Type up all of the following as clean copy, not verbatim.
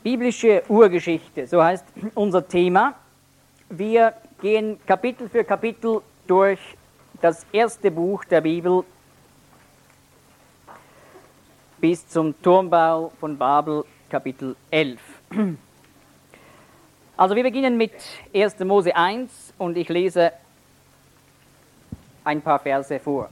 Biblische Urgeschichte, so heißt unser Thema. Wir gehen Kapitel für Kapitel durch das erste Buch der Bibel bis zum Turmbau von Babel, Kapitel 11. Also wir beginnen mit 1. Mose 1 und ich lese ein paar Verse vor.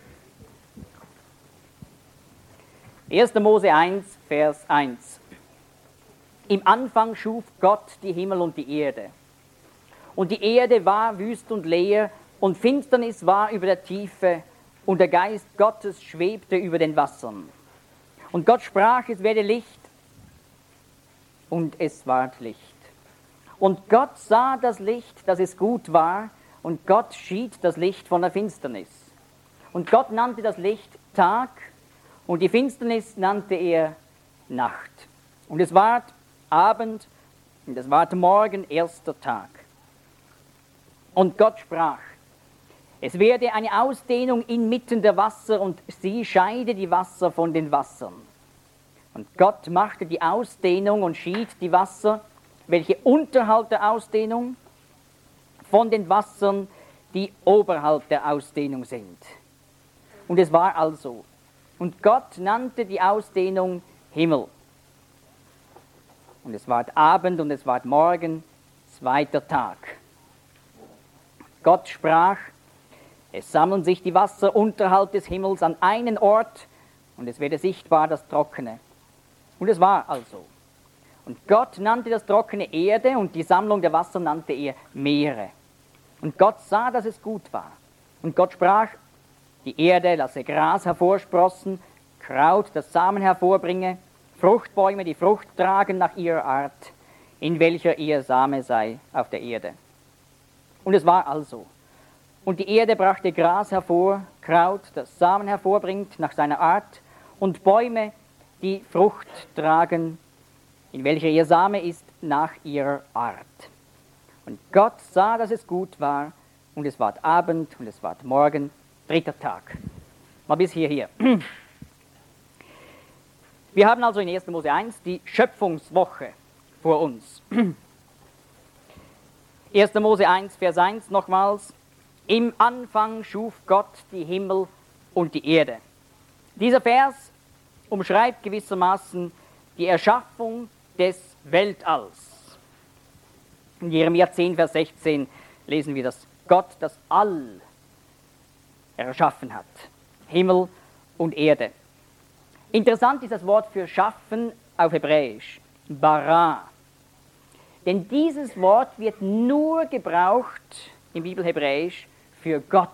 1. Mose 1, Vers 1. Im Anfang schuf Gott die Himmel und die Erde. Und die Erde war wüst und leer, und Finsternis war über der Tiefe, und der Geist Gottes schwebte über den Wassern. Und Gott sprach, es werde Licht, und es ward Licht. Und Gott sah das Licht, dass es gut war, und Gott schied das Licht von der Finsternis. Und Gott nannte das Licht Tag, und die Finsternis nannte er Nacht. Und es ward Abend, und es ward Morgen, erster Tag. Und Gott sprach, es werde eine Ausdehnung inmitten der Wasser, und sie scheide die Wasser von den Wassern. Und Gott machte die Ausdehnung und schied die Wasser, welche unterhalb der Ausdehnung, von den Wassern, die oberhalb der Ausdehnung sind. Und es war also. Und Gott nannte die Ausdehnung Himmel. Und es ward Abend und es ward Morgen, zweiter Tag. Gott sprach, es sammeln sich die Wasser unterhalb des Himmels an einen Ort, und es werde sichtbar das Trockene. Und es war also. Und Gott nannte das Trockene Erde, und die Sammlung der Wasser nannte er Meere. Und Gott sah, dass es gut war. Und Gott sprach, die Erde lasse Gras hervorsprossen, Kraut, das Samen hervorbringe, Fruchtbäume, die Frucht tragen nach ihrer Art, in welcher ihr Same sei auf der Erde. Und es war also. Und die Erde brachte Gras hervor, Kraut, das Samen hervorbringt nach seiner Art, und Bäume, die Frucht tragen, in welcher ihr Same ist, nach ihrer Art. Und Gott sah, dass es gut war, und es ward Abend, und es ward Morgen, dritter Tag. Mal bis hierher. Wir haben also in 1. Mose 1 die Schöpfungswoche vor uns. 1. Mose 1, Vers 1 nochmals. Im Anfang schuf Gott die Himmel und die Erde. Dieser Vers umschreibt gewissermaßen die Erschaffung des Weltalls. In Jeremia 10, Vers 16 lesen wir, dass Gott das All erschaffen hat. Himmel und Erde. Interessant ist das Wort für schaffen auf Hebräisch, bara. Denn dieses Wort wird nur gebraucht im Bibelhebräisch für Gott.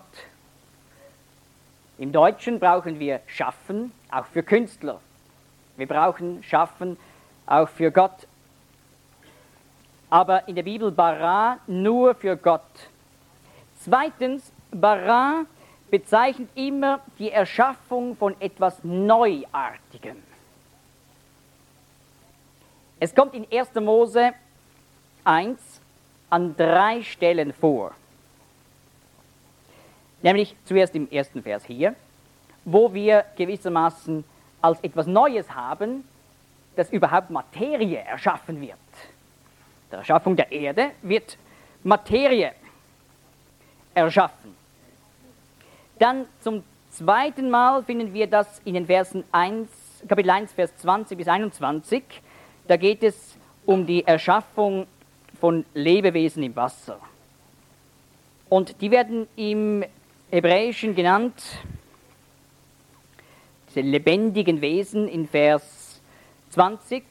Im Deutschen brauchen wir schaffen, auch für Künstler. Wir brauchen schaffen, auch für Gott. Aber in der Bibel bara nur für Gott. Zweitens, bara bezeichnet immer die Erschaffung von etwas Neuartigem. Es kommt in 1. Mose 1 an 3 Stellen vor. Nämlich zuerst im ersten Vers hier, wo wir gewissermaßen als etwas Neues haben, das überhaupt Materie erschaffen wird. Der Erschaffung der Erde wird Materie erschaffen. Dann zum zweiten Mal finden wir das in den Versen 1, Kapitel 1, Vers 20 bis 21. Da geht es um die Erschaffung von Lebewesen im Wasser. Und die werden im Hebräischen genannt, diese lebendigen Wesen in Vers 20.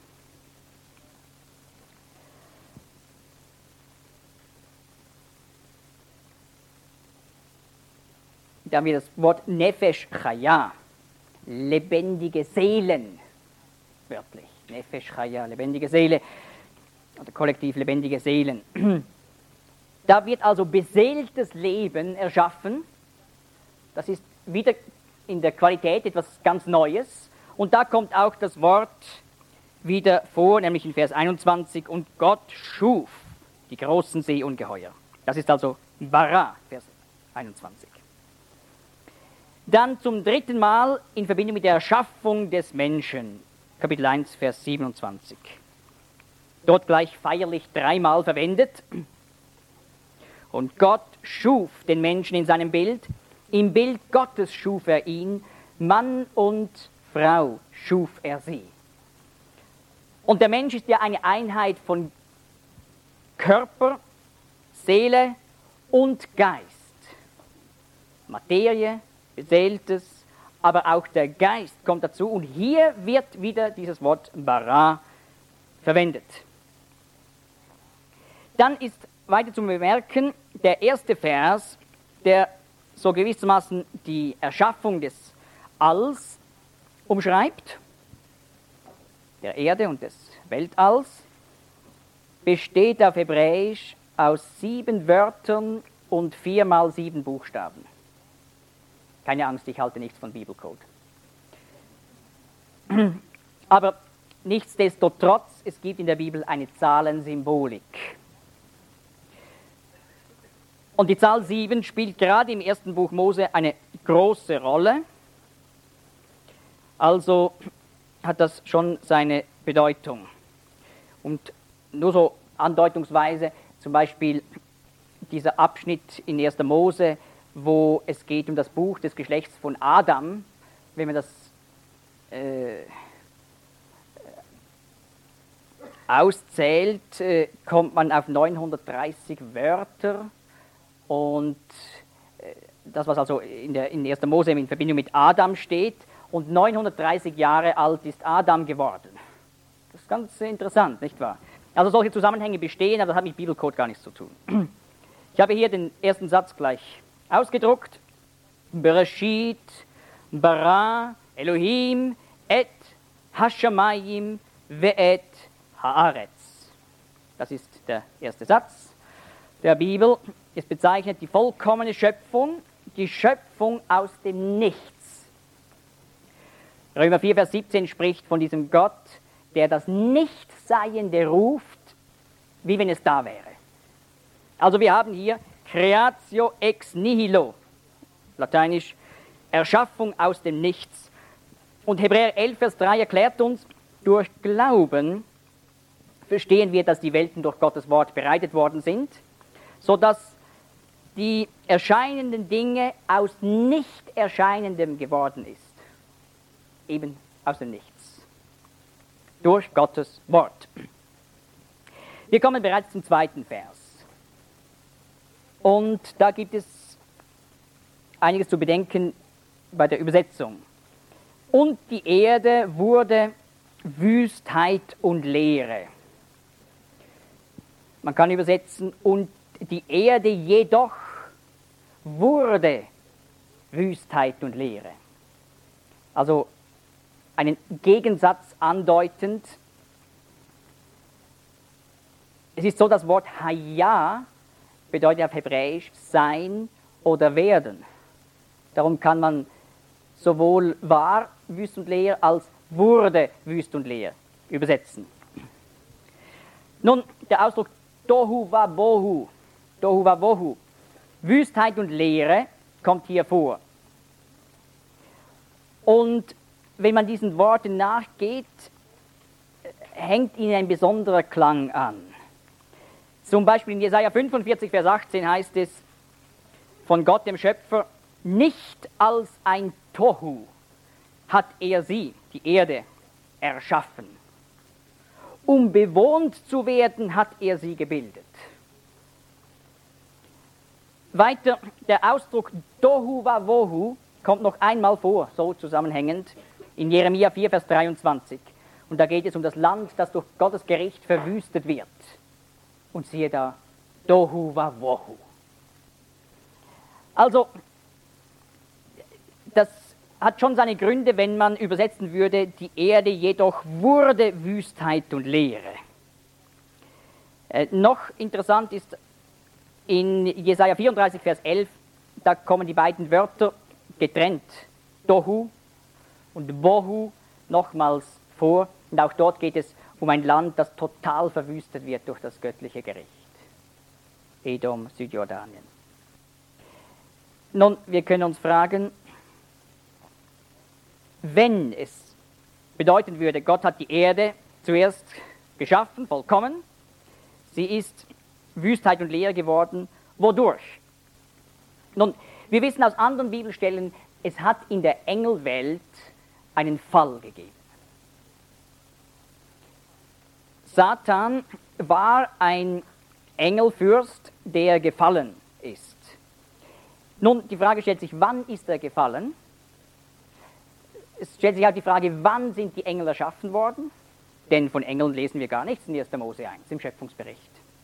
Da haben wir das Wort Nefesh Chaya, lebendige Seelen, wörtlich. Nefesh Chaya, lebendige Seele, oder kollektiv lebendige Seelen. Da wird also beseeltes Leben erschaffen. Das ist wieder in der Qualität etwas ganz Neues. Und da kommt auch das Wort wieder vor, nämlich in Vers 21, und Gott schuf die großen Seeungeheuer. Das ist also bara, Vers 21. Dann zum dritten Mal in Verbindung mit der Erschaffung des Menschen, Kapitel 1, Vers 27. dort gleich feierlich 3-mal verwendet. Und Gott schuf den Menschen in seinem Bild. Im Bild Gottes schuf er ihn. Mann und Frau schuf er sie. Und der Mensch ist ja eine Einheit von Körper, Seele und Geist. Materie, Beseeltes, aber auch der Geist kommt dazu. Und hier wird wieder dieses Wort bara verwendet. Dann ist weiter zu bemerken, der erste Vers, der so gewissermaßen die Erschaffung des Alls umschreibt, der Erde und des Weltalls, besteht auf Hebräisch aus 7 Wörtern und 4 mal 7 Buchstaben. Keine Angst, ich halte nichts von Bibelcode. Aber nichtsdestotrotz, es gibt in der Bibel eine Zahlensymbolik. Und die Zahl 7 spielt gerade im ersten Buch Mose eine große Rolle. Also hat das schon seine Bedeutung. Und nur so andeutungsweise, zum Beispiel dieser Abschnitt in 1. Mose, wo es geht um das Buch des Geschlechts von Adam, wenn man das auszählt, kommt man auf 930 Wörter. Und das, was also in 1. Mose in Verbindung mit Adam steht, und 930 Jahre alt ist Adam geworden. Das ist ganz interessant, nicht wahr? Also solche Zusammenhänge bestehen, aber das hat mit Bibelcode gar nichts zu tun. Ich habe hier den ersten Satz gleich ausgedruckt. Bereshit, bara, Elohim, et hashamayim, ve'et haaretz. Das ist der erste Satz der Bibel. Es bezeichnet die vollkommene Schöpfung, die Schöpfung aus dem Nichts. Römer 4, Vers 17 spricht von diesem Gott, der das Nichtseiende ruft, wie wenn es da wäre. Also wir haben hier Creatio ex nihilo, lateinisch Erschaffung aus dem Nichts. Und Hebräer 11, Vers 3 erklärt uns, durch Glauben verstehen wir, dass die Welten durch Gottes Wort bereitet worden sind, sodass die erscheinenden Dinge aus Nicht-Erscheinendem geworden ist. Eben aus dem Nichts. Durch Gottes Wort. Wir kommen bereits zum zweiten Vers. Und da gibt es einiges zu bedenken bei der Übersetzung. Und die Erde wurde Wüstheit und Leere. Man kann übersetzen, und die Erde jedoch wurde Wüstheit und Leere. Also einen Gegensatz andeutend. Es ist so, das Wort Haya bedeutet auf Hebräisch sein oder werden. Darum kann man sowohl war wüst und leer als wurde wüst und leer übersetzen. Nun, der Ausdruck Tohu Wabohu, Wüstheit und Leere, kommt hier vor. Und wenn man diesen Worten nachgeht, hängt ihnen ein besonderer Klang an. Zum Beispiel in Jesaja 45, Vers 18 heißt es von Gott, dem Schöpfer, nicht als ein Tohu hat er sie, die Erde, erschaffen. Um bewohnt zu werden, hat er sie gebildet. Weiter, der Ausdruck Tohu Wabohu kommt noch einmal vor, so zusammenhängend, in Jeremia 4, Vers 23. Und da geht es um das Land, das durch Gottes Gericht verwüstet wird. Und siehe da, Tohu Wabohu. Also, das hat schon seine Gründe, wenn man übersetzen würde, die Erde jedoch wurde Wüstheit und Leere. Noch interessant ist in Jesaja 34, Vers 11, da kommen die beiden Wörter getrennt, Tohu und Bohu, nochmals vor. Und auch dort geht es um ein Land, das total verwüstet wird durch das göttliche Gericht. Edom, Südjordanien. Nun, wir können uns fragen, wenn es bedeuten würde, Gott hat die Erde zuerst geschaffen, vollkommen. Sie ist Wüstheit und Leere geworden. Wodurch? Nun, wir wissen aus anderen Bibelstellen, es hat in der Engelwelt einen Fall gegeben. Satan war ein Engelfürst, der gefallen ist. Nun, die Frage stellt sich, wann ist er gefallen? Es stellt sich auch die Frage, wann sind die Engel erschaffen worden? Denn von Engeln lesen wir gar nichts in 1. Mose 1, im Schöpfungsbericht.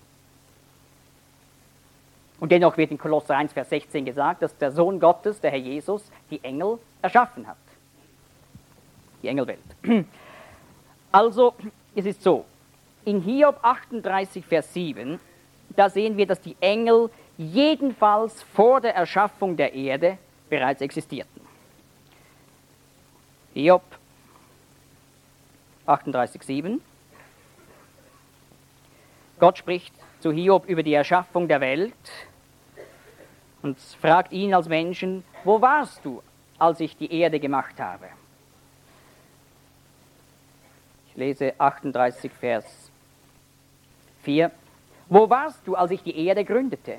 Und dennoch wird in Kolosser 1, Vers 16 gesagt, dass der Sohn Gottes, der Herr Jesus, die Engel erschaffen hat. Die Engelwelt. Also, es ist so, in Hiob 38, Vers 7, da sehen wir, dass die Engel jedenfalls vor der Erschaffung der Erde bereits existierten. Hiob 38, 7. Gott spricht zu Hiob über die Erschaffung der Welt und fragt ihn als Menschen, wo warst du, als ich die Erde gemacht habe? Ich lese 38, Vers 4. Wo warst du, als ich die Erde gründete?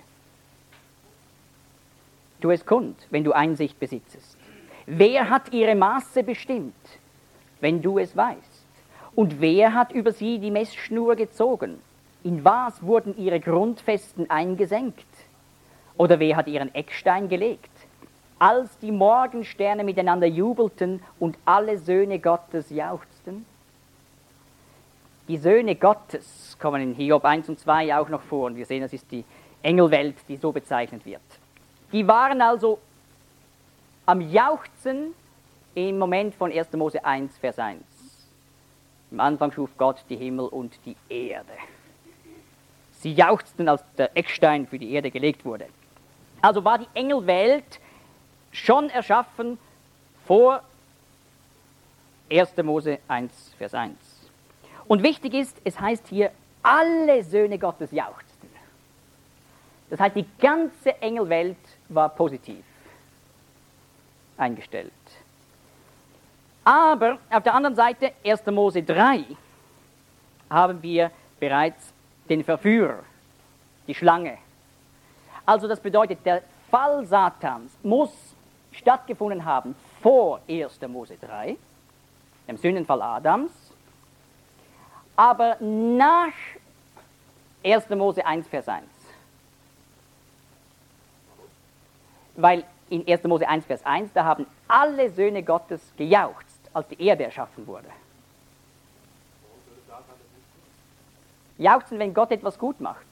Tu es kund, wenn du Einsicht besitzest. Wer hat ihre Maße bestimmt, wenn du es weißt? Und wer hat über sie die Messschnur gezogen? In was wurden ihre Grundfesten eingesenkt? Oder wer hat ihren Eckstein gelegt? Als die Morgensterne miteinander jubelten und alle Söhne Gottes jauchzten? Die Söhne Gottes kommen in Hiob 1 und 2 auch noch vor. Und wir sehen, das ist die Engelwelt, die so bezeichnet wird. Die waren also am Jauchzen im Moment von 1. Mose 1, Vers 1. Im Anfang schuf Gott die Himmel und die Erde. Sie jauchzten, als der Eckstein für die Erde gelegt wurde. Also war die Engelwelt schon erschaffen vor 1. Mose 1, Vers 1. Und wichtig ist, es heißt hier, alle Söhne Gottes jauchzten. Das heißt, die ganze Engelwelt war positiv eingestellt. Aber auf der anderen Seite, 1. Mose 3, haben wir bereits den Verführer, die Schlange. Also das bedeutet, der Fall Satans muss stattgefunden haben vor 1. Mose 3, dem Sündenfall Adams, aber nach 1. Mose 1, Vers 1. Weil in 1. Mose 1, Vers 1, da haben alle Söhne Gottes gejauchzt, als die Erde erschaffen wurde. Jauchzen, wenn Gott etwas gut macht.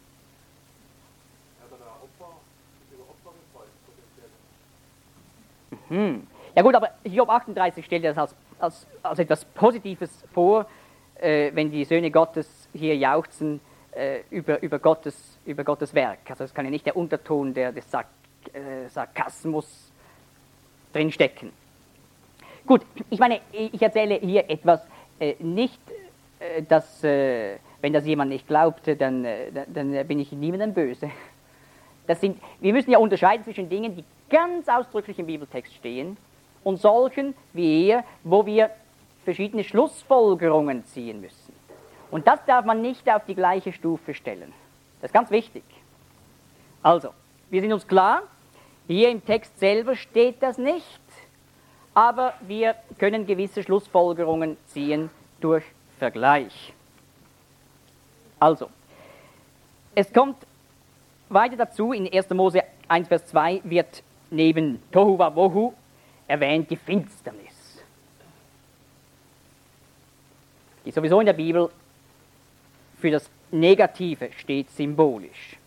Ja gut, aber Hiob 38 stellt das als etwas Positives vor, wenn die Söhne Gottes hier jauchzen über Gottes Werk. Also es kann ja nicht der Unterton des Sarkasmus drinstecken. Gut, ich meine, ich erzähle hier etwas, nicht, dass, wenn das jemand nicht glaubte, dann bin ich niemandem böse. Wir müssen ja unterscheiden zwischen Dingen, die ganz ausdrücklich im Bibeltext stehen und solchen wie hier, wo wir verschiedene Schlussfolgerungen ziehen müssen. Und das darf man nicht auf die gleiche Stufe stellen. Das ist ganz wichtig. Also, wir sind uns klar, hier im Text selber steht das nicht, aber wir können gewisse Schlussfolgerungen ziehen durch Vergleich. Also, es kommt weiter dazu, in 1. Mose 1, Vers 2 wird neben Tohu Wabohu erwähnt die Finsternis, die sowieso in der Bibel für das Negative steht, symbolisch.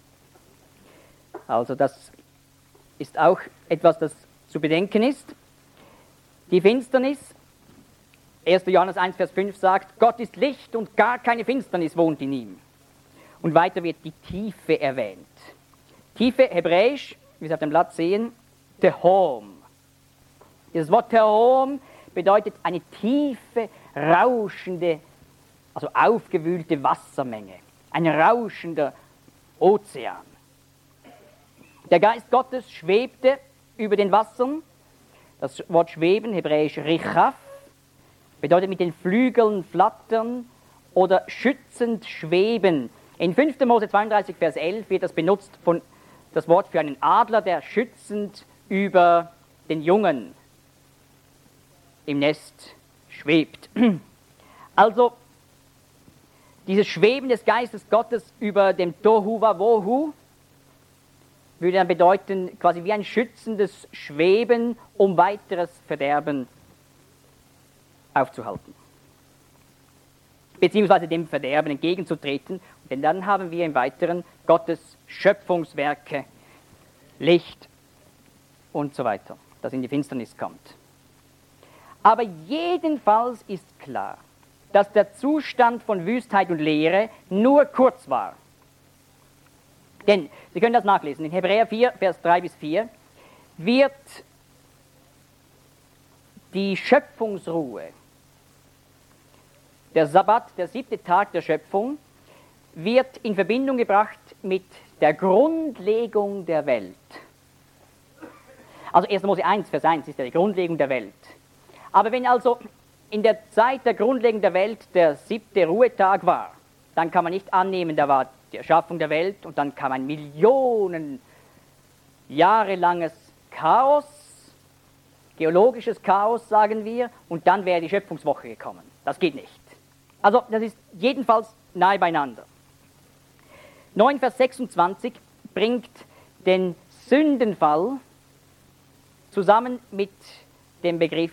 Also das ist auch etwas, das zu bedenken ist. Die Finsternis, 1. Johannes 1, Vers 5 sagt, Gott ist Licht und gar keine Finsternis wohnt in ihm. Und weiter wird die Tiefe erwähnt. Tiefe, hebräisch, wie Sie auf dem Blatt sehen, Tehom. Dieses Wort Tehom bedeutet eine tiefe, rauschende, also aufgewühlte Wassermenge. Ein rauschender Ozean. Der Geist Gottes schwebte über den Wassern. Das Wort schweben, hebräisch Richaf, bedeutet mit den Flügeln flattern oder schützend schweben. In 5. Mose 32, Vers 11 wird das benutzt von das Wort für einen Adler, der schützend über den Jungen im Nest schwebt. Also, dieses Schweben des Geistes Gottes über dem Tohu Wabohu würde dann bedeuten, quasi wie ein schützendes Schweben, um weiteres Verderben aufzuhalten. Beziehungsweise dem Verderben entgegenzutreten, denn dann haben wir im Weiteren Gottes Schöpfungswerke, Licht und so weiter, das in die Finsternis kommt. Aber jedenfalls ist klar, dass der Zustand von Wüstheit und Leere nur kurz war. Denn, Sie können das nachlesen, in Hebräer 4, Vers 3 bis 4, wird die Schöpfungsruhe, der Sabbat, der 7. Tag der Schöpfung, wird in Verbindung gebracht mit der Grundlegung der Welt. Also 1. Mose 1, Vers 1 ist ja die Grundlegung der Welt. Aber wenn also in der Zeit der Grundlegung der Welt der 7. Ruhetag war, dann kann man nicht annehmen, da war die Erschaffung der Welt und dann kam ein Millionen Jahre langes Chaos, geologisches Chaos, sagen wir, und dann wäre die Schöpfungswoche gekommen. Das geht nicht. Also das ist jedenfalls nahe beieinander. 9, Vers 26 bringt den Sündenfall zusammen mit dem Begriff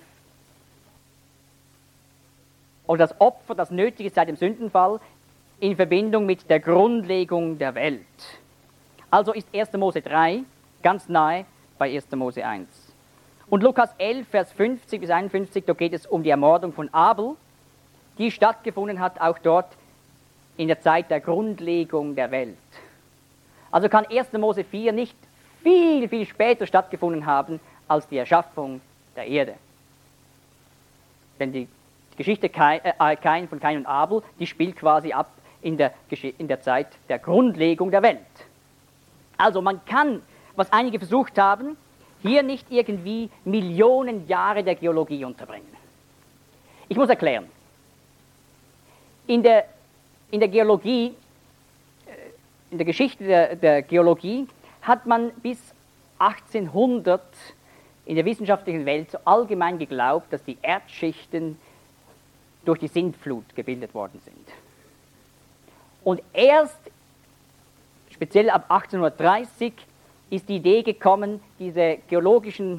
oder das Opfer, das nötig ist seit dem Sündenfall, in Verbindung mit der Grundlegung der Welt. Also ist 1. Mose 3 ganz nahe bei 1. Mose 1. Und Lukas 11, Vers 50 bis 51, da geht es um die Ermordung von Abel, die stattgefunden hat, auch dort in der Zeit der Grundlegung der Welt. Also kann 1. Mose 4 nicht viel, viel später stattgefunden haben als die Erschaffung der Erde. Denn die Geschichte von Kain und Abel, die spielt quasi ab in der Zeit der Grundlegung der Welt. Also man kann, was einige versucht haben, hier nicht irgendwie Millionen Jahre der Geologie unterbringen. Ich muss erklären. In der Geologie, in der Geschichte der Geologie hat man bis 1800 in der wissenschaftlichen Welt so allgemein geglaubt, dass die Erdschichten durch die Sintflut gebildet worden sind. Und erst, speziell ab 1830, ist die Idee gekommen, diese geologischen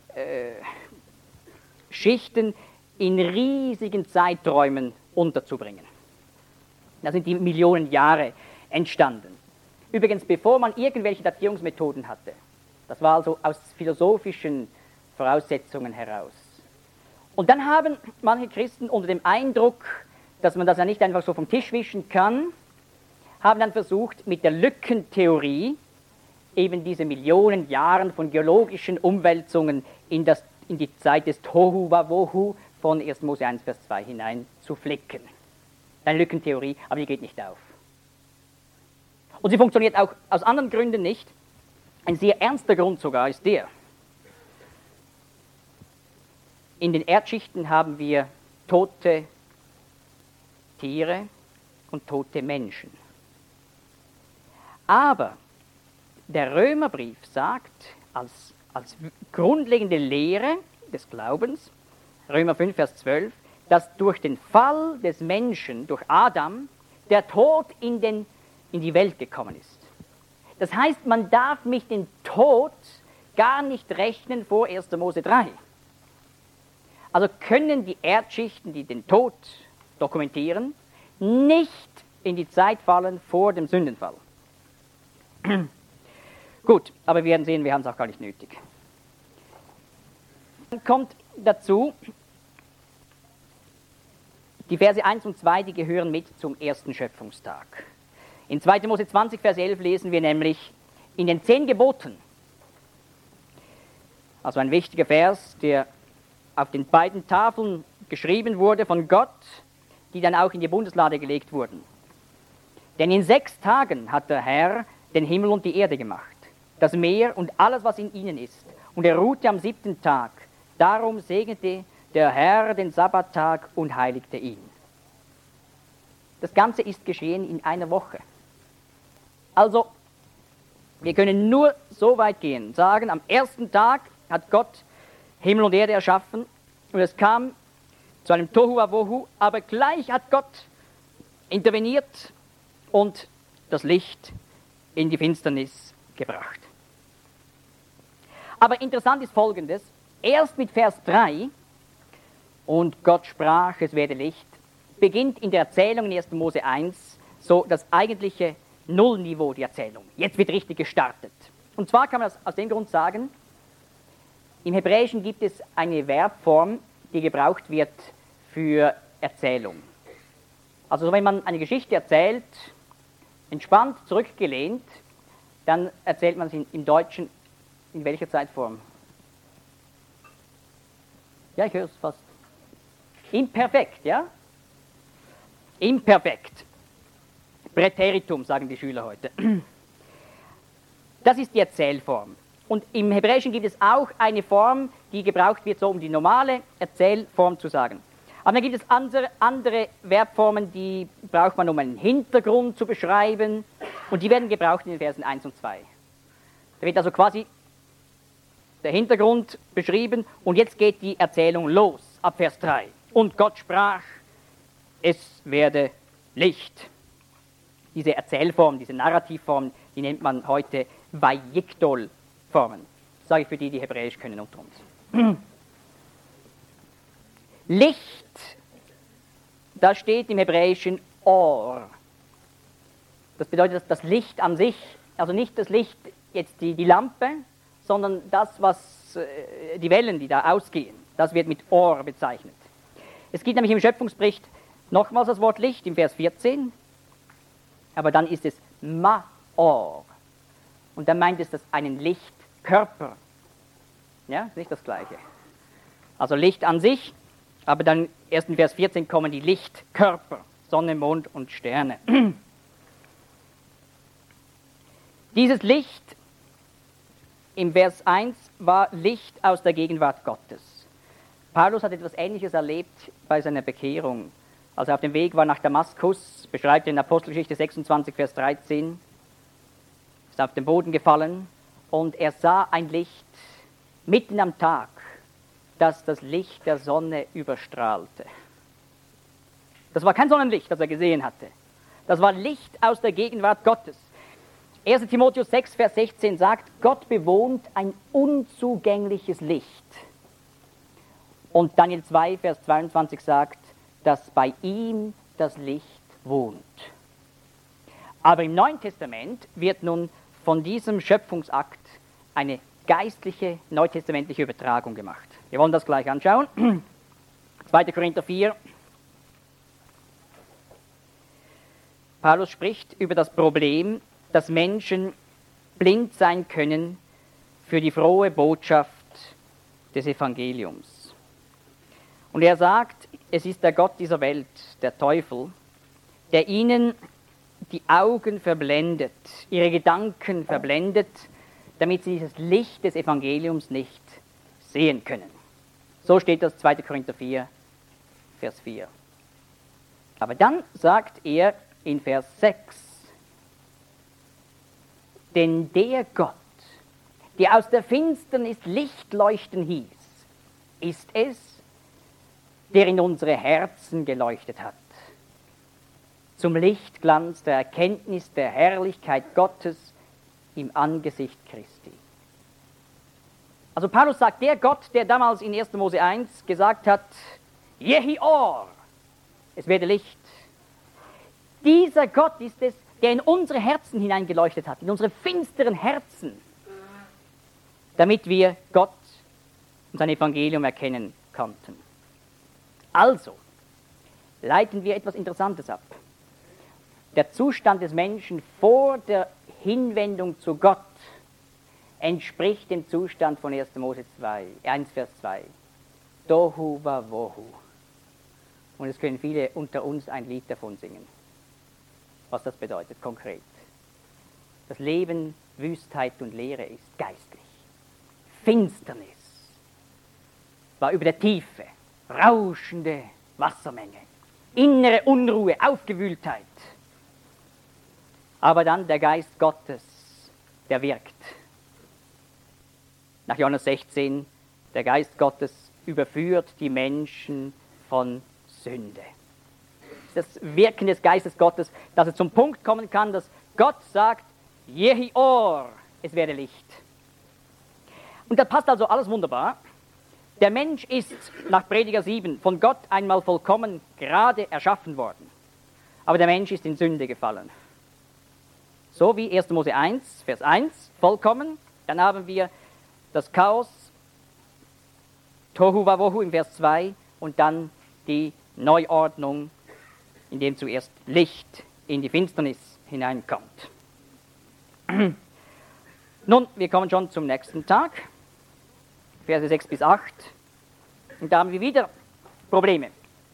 Schichten in riesigen Zeiträumen unterzubringen. Da sind die Millionen Jahre entstanden. Übrigens, bevor man irgendwelche Datierungsmethoden hatte. Das war also aus philosophischen Voraussetzungen heraus. Und dann haben manche Christen unter dem Eindruck, dass man das ja nicht einfach so vom Tisch wischen kann, haben dann versucht, mit der Lückentheorie eben diese Millionen Jahren von geologischen Umwälzungen in die Zeit des Tohu Wabohu von 1. Mose 1, Vers 2 hinein zu flicken. Eine Lückentheorie, aber die geht nicht auf. Und sie funktioniert auch aus anderen Gründen nicht. Ein sehr ernster Grund sogar ist der: In den Erdschichten haben wir tote Tiere und tote Menschen. Aber der Römerbrief sagt, als grundlegende Lehre des Glaubens, Römer 5, Vers 12, dass durch den Fall des Menschen, durch Adam, der Tod in die Welt gekommen ist. Das heißt, man darf mit dem Tod gar nicht rechnen vor 1. Mose 3. Also können die Erdschichten, die den Tod dokumentieren, nicht in die Zeit fallen vor dem Sündenfall. Gut, aber wir werden sehen, wir haben es auch gar nicht nötig. Dann kommt dazu, die Verse 1 und 2, die gehören mit zum ersten Schöpfungstag. In 2. Mose 20, Vers 11 lesen wir nämlich, in den 10 Geboten, also ein wichtiger Vers, der auf den beiden Tafeln geschrieben wurde von Gott, die dann auch in die Bundeslade gelegt wurden. Denn in 6 Tagen hat der Herr den Himmel und die Erde gemacht, das Meer und alles, was in ihnen ist. Und er ruhte am 7. Tag. Darum segnete der Herr den Sabbattag und heiligte ihn. das Ganze ist geschehen in einer Woche. Also, wir können nur so weit gehen, sagen, am ersten Tag hat Gott Himmel und Erde erschaffen und es kam zu einem Tohuwabohu, aber gleich hat Gott interveniert und das Licht in die Finsternis gebracht. Aber interessant ist Folgendes, erst mit Vers 3, und Gott sprach, es werde Licht, beginnt in der Erzählung in 1. Mose 1 so das eigentliche Nullniveau der Erzählung. Jetzt wird richtig gestartet. Und zwar kann man das aus dem Grund sagen, im Hebräischen gibt es eine Verbform, die gebraucht wird für Erzählung. Also wenn man eine Geschichte erzählt, entspannt, zurückgelehnt, dann erzählt man es im Deutschen in welcher Zeitform? Ja, ich höre es fast. Imperfekt, ja? Imperfekt. Präteritum, sagen die Schüler heute. Das ist die Erzählform. Und im Hebräischen gibt es auch eine Form, die gebraucht wird, so um die normale Erzählform zu sagen. Aber dann gibt es andere Verbformen, die braucht man, um einen Hintergrund zu beschreiben. Und die werden gebraucht in den Versen 1 und 2. Da wird also quasi der Hintergrund beschrieben und jetzt geht die Erzählung los, ab Vers 3. Und Gott sprach, es werde Licht. Diese Erzählform, diese Narrativform, die nennt man heute Vayikdol-Formen. Das sage ich für die, die Hebräisch können unter uns. Licht, da steht im Hebräischen Or. Das bedeutet, das Licht an sich, also nicht das Licht, jetzt die Lampe, sondern das, was die Wellen, die da ausgehen, das wird mit Or bezeichnet. Es gibt nämlich im Schöpfungsbericht nochmals das Wort Licht im Vers 14, aber dann ist es Maor. Und dann meint es das einen Lichtkörper. Ja, ist nicht das Gleiche. Also Licht an sich, aber dann erst in Vers 14 kommen die Lichtkörper, Sonne, Mond und Sterne. Dieses Licht im Vers 1 war Licht aus der Gegenwart Gottes. Paulus hat etwas Ähnliches erlebt bei seiner Bekehrung. Als er auf dem Weg war nach Damaskus, beschreibt er in Apostelgeschichte 26, Vers 13, ist auf den Boden gefallen und er sah ein Licht mitten am Tag, das das Licht der Sonne überstrahlte. Das war kein Sonnenlicht, das er gesehen hatte. Das war Licht aus der Gegenwart Gottes. 1. Timotheus 6, Vers 16 sagt, Gott bewohnt ein unzugängliches Licht. Und Daniel 2, Vers 22 sagt, dass bei ihm das Licht wohnt. Aber im Neuen Testament wird nun von diesem Schöpfungsakt eine geistliche, neutestamentliche Übertragung gemacht. Wir wollen das gleich anschauen. 2. Korinther 4. Paulus spricht über das Problem, dass Menschen blind sein können für die frohe Botschaft des Evangeliums. Und er sagt, es ist der Gott dieser Welt, der Teufel, der ihnen die Augen verblendet, ihre Gedanken verblendet, damit sie dieses Licht des Evangeliums nicht sehen können. So steht das 2. Korinther 4, Vers 4. Aber dann sagt er in Vers 6, denn der Gott, der aus der Finsternis Licht leuchten hieß, ist es, der in unsere Herzen geleuchtet hat, zum Lichtglanz der Erkenntnis der Herrlichkeit Gottes im Angesicht Christi. Also Paulus sagt, der Gott, der damals in 1. Mose 1 gesagt hat, Yehi Or, es werde Licht. Dieser Gott ist es, der in unsere Herzen hineingeleuchtet hat, in unsere finsteren Herzen, damit wir Gott und sein Evangelium erkennen konnten. Also, leiten wir etwas Interessantes ab. Der Zustand des Menschen vor der Hinwendung zu Gott entspricht dem Zustand von 1. Mose 1, Vers 2. Tohu wabohu. Und es können viele unter uns ein Lied davon singen. Was das bedeutet konkret. Das Leben, Wüstheit und Leere ist geistlich. Finsternis war über der Tiefe, rauschende Wassermenge. innere Unruhe, Aufgewühltheit. Aber dann der Geist Gottes, der wirkt. Nach Johannes 16, der Geist Gottes überführt die Menschen von Sünde. Das Wirken des Geistes Gottes, dass es zum Punkt kommen kann, dass Gott sagt, Jehi Or, es werde Licht. Und das passt also alles wunderbar. Der Mensch ist nach Prediger 7 von Gott einmal vollkommen gerade erschaffen worden. Aber der Mensch ist in Sünde gefallen. So wie 1. Mose 1, Vers 1, vollkommen. Dann haben wir das Chaos, Tohu Wabohu im Vers 2 und dann die Neuordnung, in dem zuerst Licht in die Finsternis hineinkommt. Nun, wir kommen schon zum nächsten Tag, Verse 6 bis 8, und da haben wir wieder Probleme.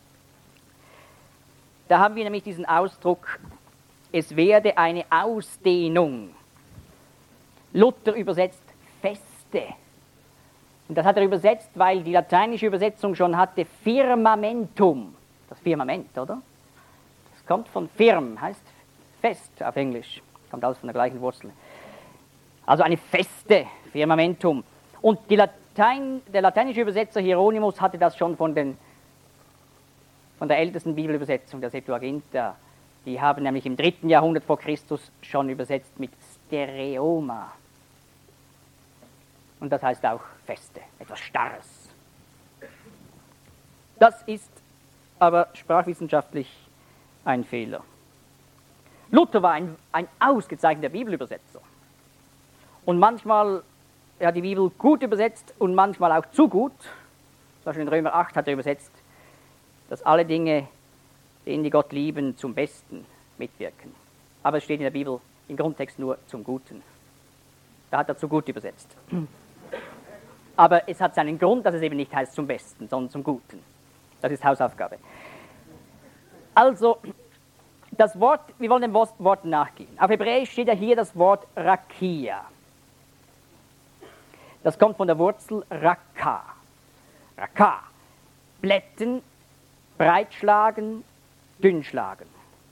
Da haben wir nämlich diesen Ausdruck, es werde eine Ausdehnung. Luther übersetzt Feste. Und das hat er übersetzt, weil die lateinische Übersetzung schon hatte Firmamentum. Das Firmament, oder? Das kommt von firm, heißt fest auf Englisch. Kommt alles von der gleichen Wurzel. Also eine Feste, Firmamentum. Und der lateinische Übersetzer Hieronymus hatte das schon von der ältesten Bibelübersetzung, der Septuaginta. Die haben nämlich im 3. Jahrhundert vor Christus schon übersetzt mit Stereoma. Und das heißt auch Feste, etwas Starres. Das ist aber sprachwissenschaftlich ein Fehler. Luther war ein ausgezeichneter Bibelübersetzer. Und manchmal hat die Bibel gut übersetzt und manchmal auch zu gut. Zum Beispiel in Römer 8 hat er übersetzt, dass alle Dinge, denen die Gott lieben, zum Besten mitwirken. Aber es steht in der Bibel im Grundtext nur zum Guten. Da hat er zu gut übersetzt. Aber es hat seinen Grund, dass es eben nicht heißt zum Besten, sondern zum Guten. Das ist Hausaufgabe. Also, das Wort, wir wollen dem Wort nachgehen. Auf Hebräisch steht ja hier das Wort Rakia. Das kommt von der Wurzel Raka. Raka. Blätten, breitschlagen, dünnschlagen.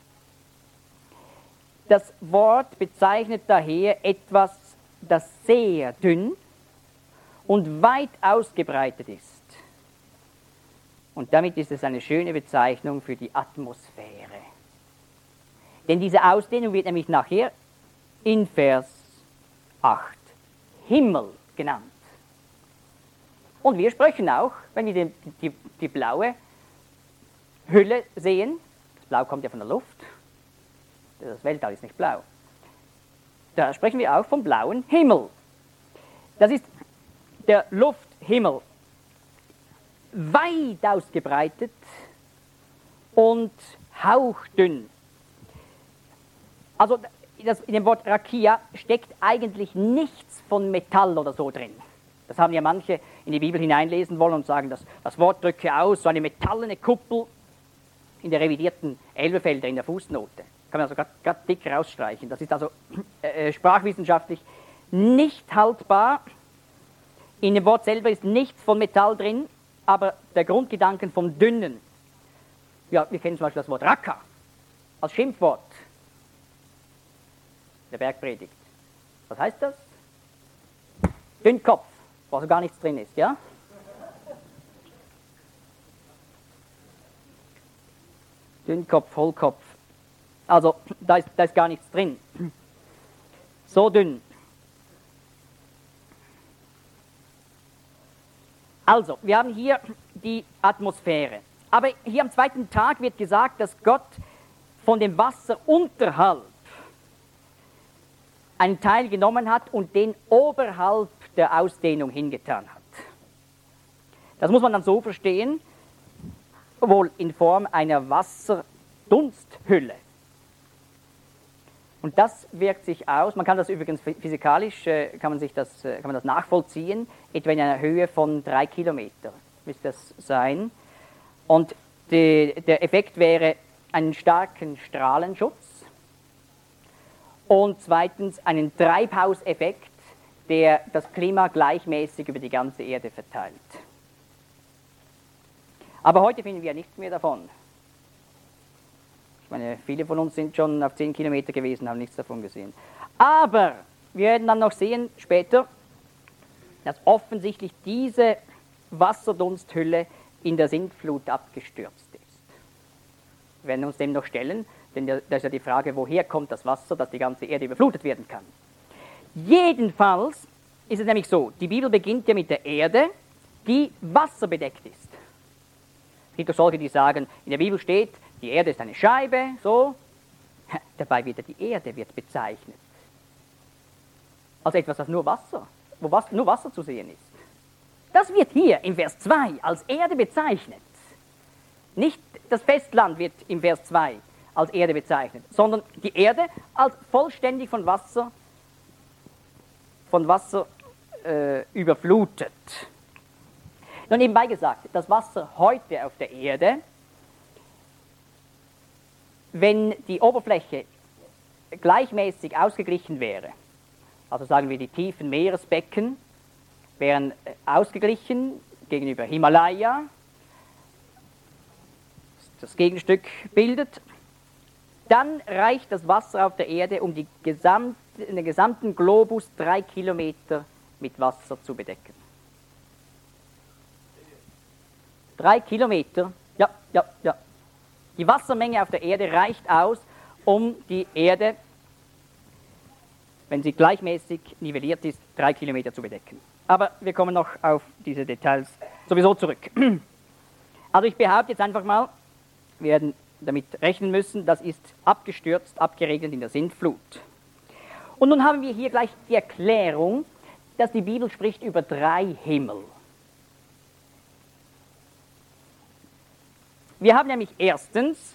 Das Wort bezeichnet daher etwas, das sehr dünn und weit ausgebreitet ist. Und damit ist es eine schöne Bezeichnung für die Atmosphäre. Denn diese Ausdehnung wird nämlich nachher in Vers 8 Himmel genannt. Und wir sprechen auch, wenn wir die blaue Hülle sehen, das Blau kommt ja von der Luft, das Weltall ist nicht blau, da sprechen wir auch vom blauen Himmel. Das ist der Lufthimmel, weit ausgebreitet und hauchdünn. Also in dem Wort Rakia steckt eigentlich nichts von Metall oder so drin. Das haben ja manche in die Bibel hineinlesen wollen und sagen, dass das Wort drücke aus, so eine metallene Kuppel in der revidierten Elberfelder in der Fußnote. Kann man also gerade dick rausstreichen. Das ist also sprachwissenschaftlich nicht haltbar. In dem Wort selber ist nichts von Metall drin, aber der Grundgedanken vom Dünnen. Ja, wir kennen zum Beispiel das Wort Raka als Schimpfwort der Bergpredigt. Was heißt das? Dünnkopf, wo also gar nichts drin ist, ja? Dünnkopf, Hohlkopf. Also, da ist gar nichts drin. So dünn. Also, wir haben hier die Atmosphäre. Aber hier am zweiten Tag wird gesagt, dass Gott von dem Wasser unterhalb einen Teil genommen hat und den oberhalb der Ausdehnung hingetan hat. Das muss man dann so verstehen, wohl in Form einer Wasserdunsthülle. Und das wirkt sich aus, man kann das übrigens physikalisch, kann man das nachvollziehen, etwa in einer Höhe von 3 Kilometer müsste das sein. Und der Effekt wäre einen starken Strahlenschutz und zweitens einen Treibhauseffekt, der das Klima gleichmäßig über die ganze Erde verteilt. Aber heute finden wir nichts mehr davon. Ich meine, viele von uns sind schon auf 10 Kilometer gewesen, haben nichts davon gesehen. Aber wir werden dann noch sehen später, dass offensichtlich diese Wasserdunsthülle in der Sintflut abgestürzt ist. Wir werden uns dem noch stellen, denn das ist ja die Frage, woher kommt das Wasser, dass die ganze Erde überflutet werden kann. Jedenfalls ist es nämlich so, die Bibel beginnt ja mit der Erde, die wasserbedeckt ist. Es gibt auch solche, die sagen, in der Bibel steht, die Erde ist eine Scheibe, so. Dabei wird ja die Erde bezeichnet. Als etwas, das nur Wasser, nur Wasser zu sehen ist. Das wird hier im Vers 2 als Erde bezeichnet. Nicht das Festland wird im Vers 2 als Erde bezeichnet, sondern die Erde als vollständig von Wasser überflutet. Nun nebenbei gesagt, das Wasser heute auf der Erde, wenn die Oberfläche gleichmäßig ausgeglichen wäre, also sagen wir die tiefen Meeresbecken wären ausgeglichen gegenüber Himalaya, das Gegenstück bildet, dann reicht das Wasser auf der Erde, um den gesamten Globus 3 Kilometer mit Wasser zu bedecken. 3 Kilometer, ja. Die Wassermenge auf der Erde reicht aus, um die Erde, wenn sie gleichmäßig nivelliert ist, 3 Kilometer zu bedecken. Aber wir kommen noch auf diese Details sowieso zurück. Also ich behaupte jetzt einfach mal, wir werden damit rechnen müssen, das ist abgestürzt, abgeregnet in der Sintflut. Und nun haben wir hier gleich die Erklärung, dass die Bibel spricht über 3 Himmel. Wir haben nämlich erstens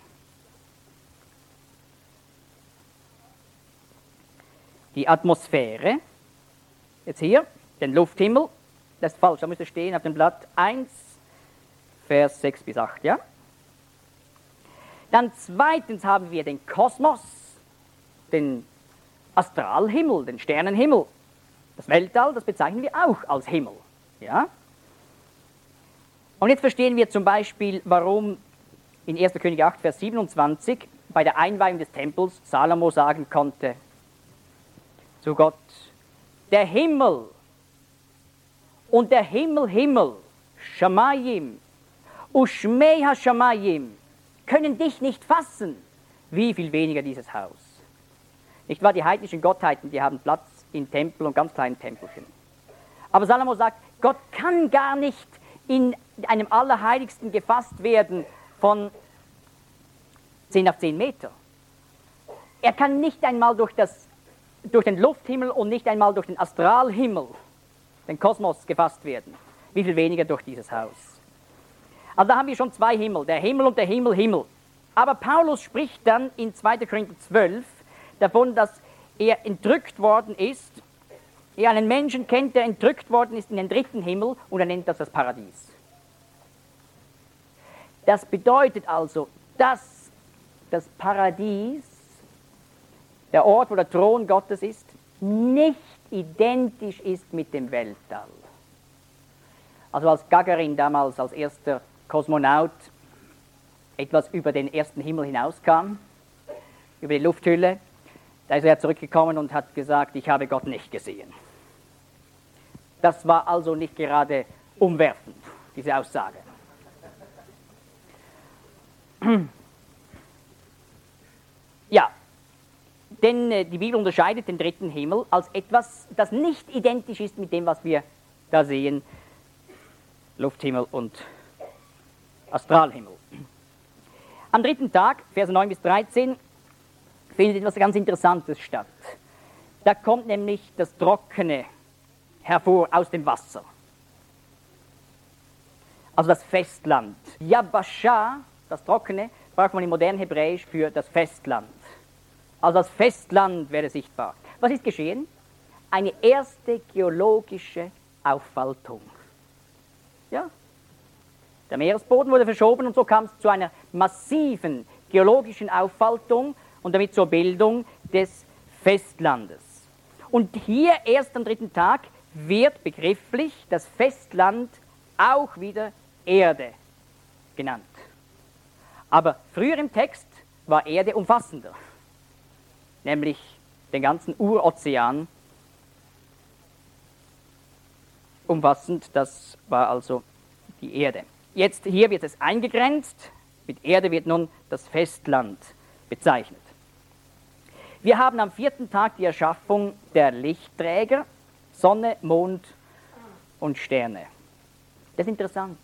die Atmosphäre, jetzt hier, den Lufthimmel, das ist falsch, da müsste stehen auf dem Blatt 1, Vers 6 bis 8, ja? Dann zweitens haben wir den Kosmos, den Astralhimmel, den Sternenhimmel. Das Weltall, das bezeichnen wir auch als Himmel, ja? Und jetzt verstehen wir zum Beispiel, warum in 1. Könige 8, Vers 27 bei der Einweihung des Tempels Salomo sagen konnte zu Gott, der Himmel und der Himmel, Shamayim, Ushmei HaShamayim, können dich nicht fassen, wie viel weniger dieses Haus. Nicht wahr, die heidnischen Gottheiten, die haben Platz in Tempel und ganz kleinen Tempelchen. Aber Salomo sagt, Gott kann gar nicht in einem Allerheiligsten gefasst werden von 10 auf 10 Meter. Er kann nicht einmal durch den Lufthimmel und nicht einmal durch den Astralhimmel, den Kosmos, gefasst werden. Wie viel weniger durch dieses Haus. Also da haben wir schon 2 Himmel, der Himmel und der Himmel. Aber Paulus spricht dann in 2. Korinther 12 davon, dass er entrückt worden ist, er einen Menschen kennt, der entrückt worden ist in den 3. Himmel, und er nennt das Paradies. Das bedeutet also, dass das Paradies, der Ort, wo der Thron Gottes ist, nicht identisch ist mit dem Weltall. Also als Gagarin damals als erster Kosmonaut etwas über den 1. Himmel hinauskam, über die Lufthülle, da ist er zurückgekommen und hat gesagt, ich habe Gott nicht gesehen. Das war also nicht gerade umwerfend, diese Aussage. Ja, denn die Bibel unterscheidet den 3. Himmel als etwas, das nicht identisch ist mit dem, was wir da sehen, Lufthimmel und Astralhimmel. Am 3. Tag, Verse 9 bis 13, findet etwas ganz Interessantes statt. Da kommt nämlich das Trockene hervor aus dem Wasser. Also das Festland. Yabasha, das Trockene, braucht man im modernen Hebräisch für das Festland. Also das Festland wäre sichtbar. Was ist geschehen? Eine erste geologische Auffaltung. Ja? Der Meeresboden wurde verschoben und so kam es zu einer massiven geologischen Auffaltung und damit zur Bildung des Festlandes. Und hier erst am 3. Tag wird begrifflich das Festland auch wieder Erde genannt. Aber früher im Text war Erde umfassender, nämlich den ganzen Urozean umfassend, das war also die Erde. Jetzt hier wird es eingegrenzt, mit Erde wird nun das Festland bezeichnet. Wir haben am 4. Tag die Erschaffung der Lichtträger, Sonne, Mond und Sterne. Das ist interessant,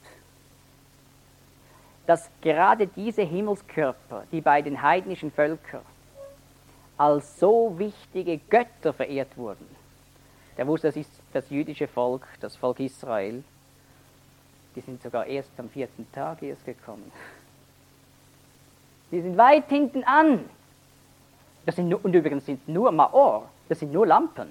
dass gerade diese Himmelskörper, die bei den heidnischen Völkern als so wichtige Götter verehrt wurden. Der wusste, das ist das jüdische Volk, das Volk Israel, die sind sogar erst am 4. Tag erst gekommen. Die sind weit hinten an. Und übrigens sind nur Maor, das sind nur Lampen.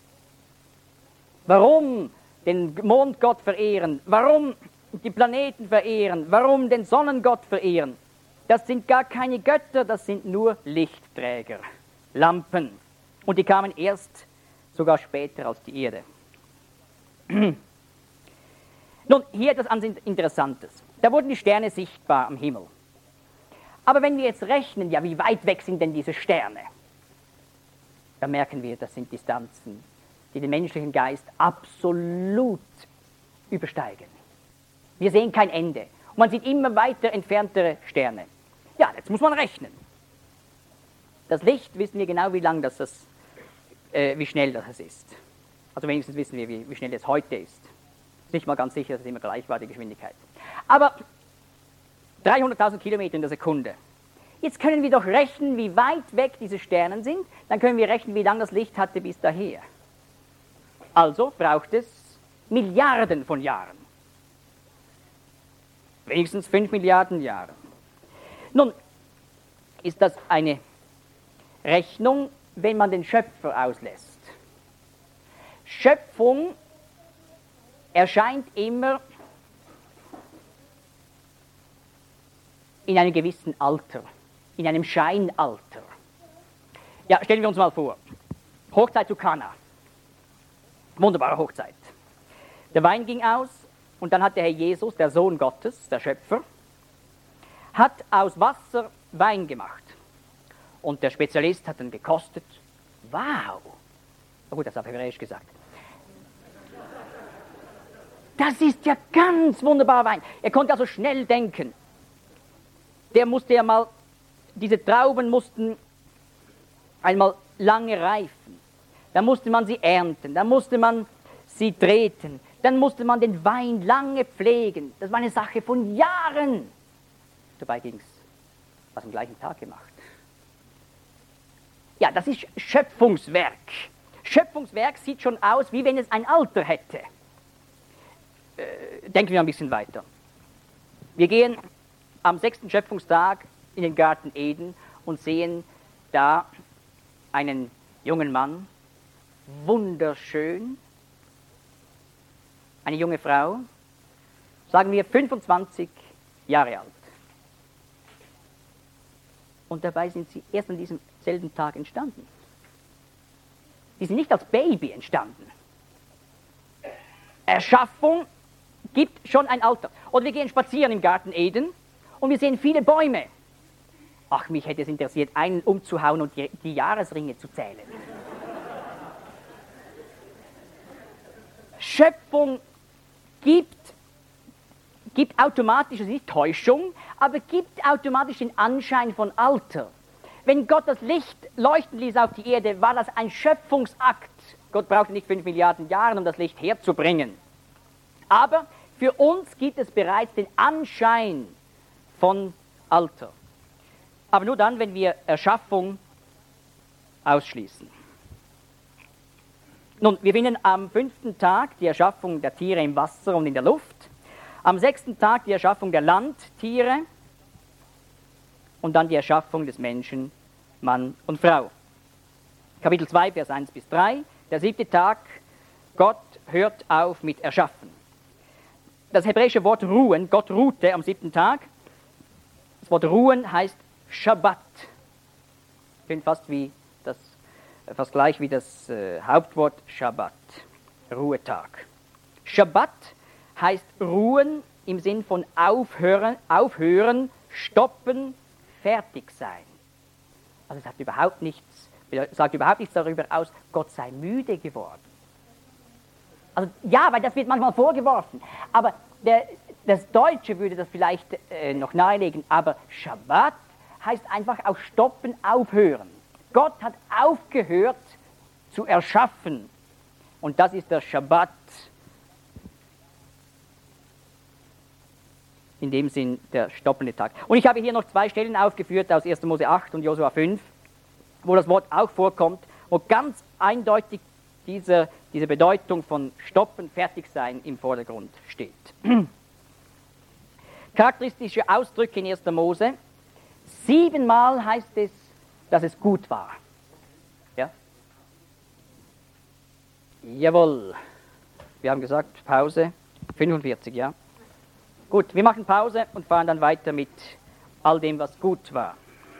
Warum den Mondgott verehren? Warum die Planeten verehren? Warum den Sonnengott verehren? Das sind gar keine Götter, das sind nur Lichtträger, Lampen. Und die kamen erst sogar später als die Erde. Nun, hier etwas Interessantes. Da wurden die Sterne sichtbar am Himmel. Aber wenn wir jetzt rechnen, ja, wie weit weg sind denn diese Sterne? Dann merken wir, das sind Distanzen, die den menschlichen Geist absolut übersteigen. Wir sehen kein Ende. Und man sieht immer weiter entferntere Sterne. Ja, jetzt muss man rechnen. Das Licht, wissen wir genau, wie schnell das ist. Also wenigstens wissen wir, wie schnell es heute ist. Nicht mal ganz sicher, dass es immer gleich war, die Geschwindigkeit. Aber 300.000 Kilometer in der Sekunde. Jetzt können wir doch rechnen, wie weit weg diese Sterne sind. Dann können wir rechnen, wie lange das Licht hatte bis daher. Also braucht es Milliarden von Jahren. Wenigstens 5 Milliarden Jahre. Nun, ist das eine Rechnung, wenn man den Schöpfer auslässt. Schöpfung erscheint immer in einem gewissen Alter, in einem Scheinalter. Ja, stellen wir uns mal vor, Hochzeit zu Kana, wunderbare Hochzeit. Der Wein ging aus und dann hat der Herr Jesus, der Sohn Gottes, der Schöpfer, hat aus Wasser Wein gemacht. Und der Spezialist hat dann gekostet. Wow! Na gut, das habe ich hebräisch gesagt. Das ist ja ganz wunderbarer Wein. Er konnte also schnell denken. Der musste ja mal, diese Trauben mussten einmal lange reifen. Dann musste man sie ernten, dann musste man sie treten, dann musste man den Wein lange pflegen. Das war eine Sache von Jahren. Dabei ging es was am gleichen Tag gemacht. Ja, das ist Schöpfungswerk. Schöpfungswerk sieht schon aus, wie wenn es ein Alter hätte. Denken wir ein bisschen weiter. Wir gehen am 6. Schöpfungstag in den Garten Eden und sehen da einen jungen Mann, wunderschön, eine junge Frau, sagen wir 25 Jahre alt. Und dabei sind sie erst an diesem selben Tag entstanden. Die sind nicht als Baby entstanden. Erschaffung gibt schon ein Alter. Oder wir gehen spazieren im Garten Eden und wir sehen viele Bäume. Ach, mich hätte es interessiert, einen umzuhauen und die Jahresringe zu zählen. Schöpfung gibt automatisch, also nicht Täuschung, aber gibt automatisch den Anschein von Alter. Wenn Gott das Licht leuchten ließ auf die Erde, war das ein Schöpfungsakt. Gott brauchte nicht 5 Milliarden Jahre, um das Licht herzubringen. Aber für uns gibt es bereits den Anschein von Alter. Aber nur dann, wenn wir Erschaffung ausschließen. Nun, wir finden am 5. Tag die Erschaffung der Tiere im Wasser und in der Luft. Am 6. Tag die Erschaffung der Landtiere und dann die Erschaffung des Menschen, Mann und Frau. Kapitel 2, Vers 1 bis 3. Der 7. Tag, Gott hört auf mit Erschaffen. Das hebräische Wort ruhen, Gott ruhte am 7. Tag. Das Wort ruhen heißt Schabbat. Klingt fast gleich wie das Hauptwort Schabbat, Ruhetag. Schabbat heißt ruhen im Sinn von aufhören, stoppen, fertig sein. Also sagt überhaupt nichts darüber aus, Gott sei müde geworden. Also ja, weil das wird manchmal vorgeworfen, aber das Deutsche würde das vielleicht noch nahelegen, aber Schabbat heißt einfach auch stoppen, aufhören. Gott hat aufgehört zu erschaffen und das ist der Schabbat. In dem Sinn der stoppende Tag. Und ich habe hier noch 2 Stellen aufgeführt aus 1. Mose 8 und Josua 5, wo das Wort auch vorkommt, wo ganz eindeutig diese Bedeutung von stoppen, fertig sein im Vordergrund steht. Charakteristische Ausdrücke in 1. Mose. 7-mal heißt es, dass es gut war. Ja? Jawohl. Wir haben gesagt, Pause. 45, ja. Gut, wir machen Pause und fahren dann weiter mit all dem, was gut war.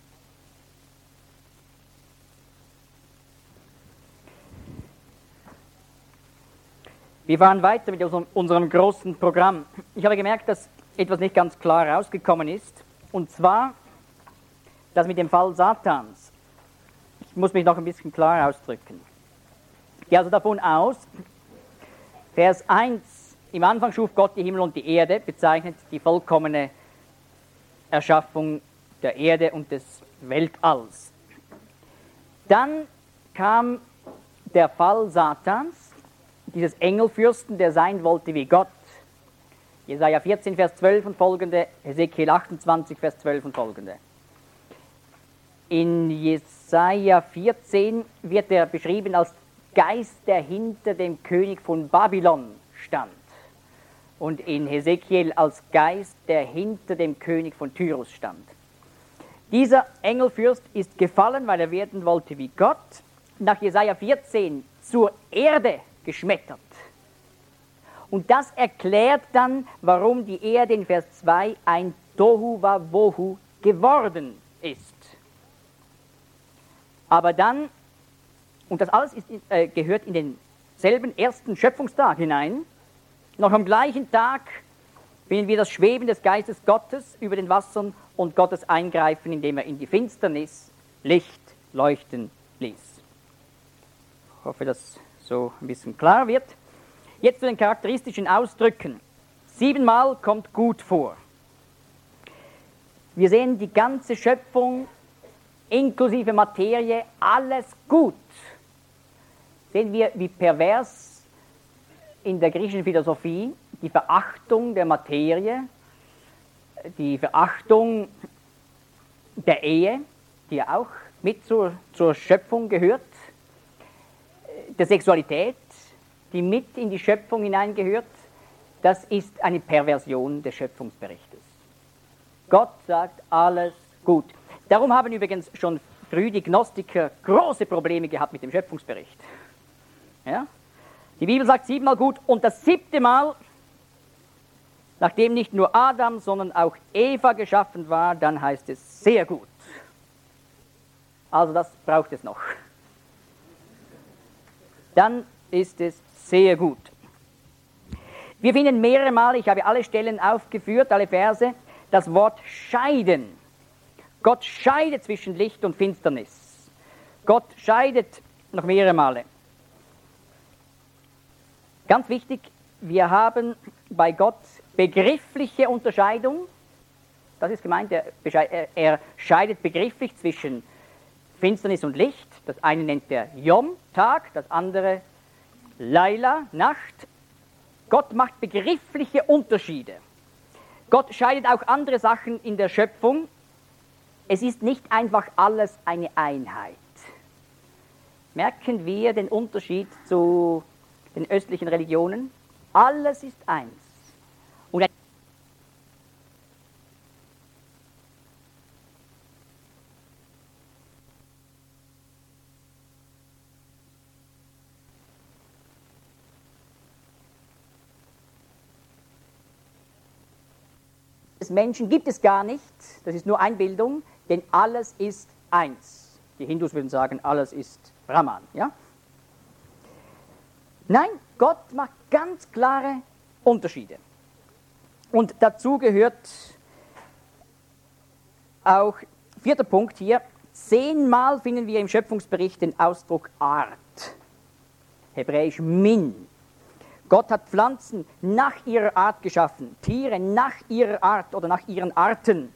Wir fahren weiter mit unserem großen Programm. Ich habe gemerkt, dass etwas nicht ganz klar rausgekommen ist, und zwar das mit dem Fall Satans. Ich muss mich noch ein bisschen klar ausdrücken. Ich gehe also davon aus, Vers 1, im Anfang schuf Gott die Himmel und die Erde, bezeichnet die vollkommene Erschaffung der Erde und des Weltalls. Dann kam der Fall Satans, dieses Engelfürsten, der sein wollte wie Gott. Jesaja 14, Vers 12 und folgende, Hesekiel 28, Vers 12 und folgende. In Jesaja 14 wird er beschrieben als Geist, der hinter dem König von Babylon stand. Und in Hesekiel als Geist, der hinter dem König von Tyrus stand. Dieser Engelfürst ist gefallen, weil er werden wollte wie Gott, nach Jesaja 14 zur Erde geschmettert. Und das erklärt dann, warum die Erde in Vers 2 ein Tohu Wabohu geworden ist. Aber dann, und das alles gehört in denselben ersten Schöpfungstag hinein, noch am gleichen Tag finden wir das Schweben des Geistes Gottes über den Wassern und Gottes Eingreifen, indem er in die Finsternis Licht leuchten ließ. Ich hoffe, dass so ein bisschen klar wird. Jetzt zu den charakteristischen Ausdrücken. 7-mal kommt gut vor. Wir sehen die ganze Schöpfung inklusive Materie, alles gut. Sehen wir, wie pervers in der griechischen Philosophie die Verachtung der Materie, die Verachtung der Ehe, die ja auch mit zur Schöpfung gehört, der Sexualität, die mit in die Schöpfung hineingehört, das ist eine Perversion des Schöpfungsberichtes. Gott sagt alles gut. Darum haben übrigens schon früh die Gnostiker große Probleme gehabt mit dem Schöpfungsbericht. Ja? Die Bibel sagt 7-mal gut und das 7. Mal, nachdem nicht nur Adam, sondern auch Eva geschaffen war, dann heißt es sehr gut. Also das braucht es noch. Dann ist es sehr gut. Wir finden mehrere Mal, ich habe alle Stellen aufgeführt, alle Verse, das Wort scheiden. Gott scheidet zwischen Licht und Finsternis. Gott scheidet noch mehrere Male. Ganz wichtig, wir haben bei Gott begriffliche Unterscheidung. Das ist gemeint, er scheidet begrifflich zwischen Finsternis und Licht. Das eine nennt er Yom, Tag, das andere Laila, Nacht. Gott macht begriffliche Unterschiede. Gott scheidet auch andere Sachen in der Schöpfung. Es ist nicht einfach alles eine Einheit. Merken wir den Unterschied zu den östlichen Religionen? Alles ist eins. Und des Menschen gibt es gar nicht, das ist nur Einbildung, denn alles ist eins. Die Hindus würden sagen, alles ist Brahman. Ja? Nein, Gott macht ganz klare Unterschiede. Und dazu gehört auch, 4. Punkt hier, 10-mal finden wir im Schöpfungsbericht den Ausdruck Art, hebräisch Min. Gott hat Pflanzen nach ihrer Art geschaffen, Tiere nach ihrer Art oder nach ihren Arten.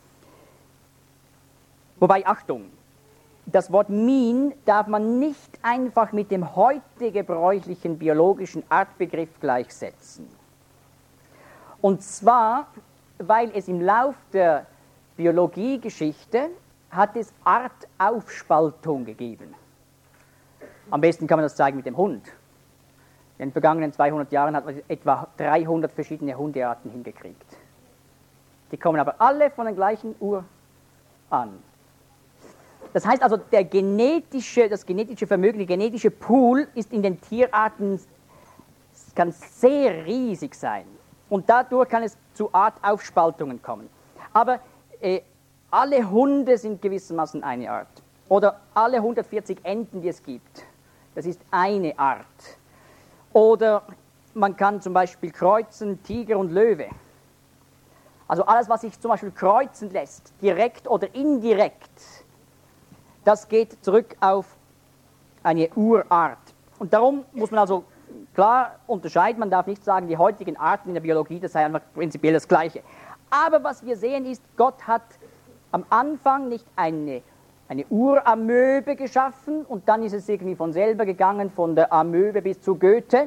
Wobei, Achtung, das Wort Min darf man nicht einfach mit dem heute gebräuchlichen biologischen Artbegriff gleichsetzen. Und zwar, weil es im Lauf der Biologiegeschichte hat es Artaufspaltung gegeben. Am besten kann man das zeigen mit dem Hund. In den vergangenen 200 Jahren hat man etwa 300 verschiedene Hundearten hingekriegt. Die kommen aber alle von den gleichen Ur an. Das heißt also, das genetische Vermögen, der genetische Pool ist in den Tierarten, kann sehr riesig sein. Und dadurch kann es zu Artaufspaltungen kommen. Aber alle Hunde sind gewissermaßen eine Art. Oder alle 140 Enten, die es gibt, das ist eine Art. Oder man kann zum Beispiel kreuzen Tiger und Löwe. Also alles, was sich zum Beispiel kreuzen lässt, direkt oder indirekt, das geht zurück auf eine Urart. Und darum muss man also klar unterscheiden, man darf nicht sagen, die heutigen Arten in der Biologie, das sei einfach prinzipiell das Gleiche. Aber was wir sehen ist, Gott hat am Anfang nicht eine Uramöbe geschaffen und dann ist es irgendwie von selber gegangen, von der Amöbe bis zu Goethe.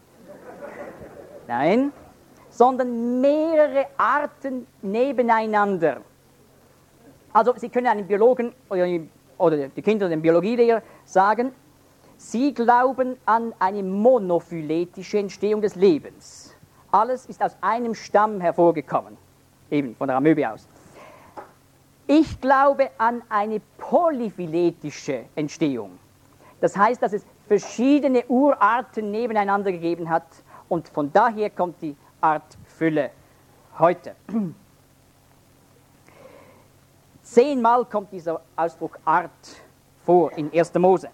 Nein, sondern mehrere Arten nebeneinander. Also Sie können einem Biologen oder die Kinder dem Biologielehrer sagen, sie glauben an eine monophyletische Entstehung des Lebens. Alles ist aus einem Stamm hervorgekommen, eben von der Amöbe aus. Ich glaube an eine polyphyletische Entstehung. Das heißt, dass es verschiedene Urarten nebeneinander gegeben hat und von daher kommt die Artfülle heute. 10-mal kommt dieser Ausdruck Art vor in 1. Mose.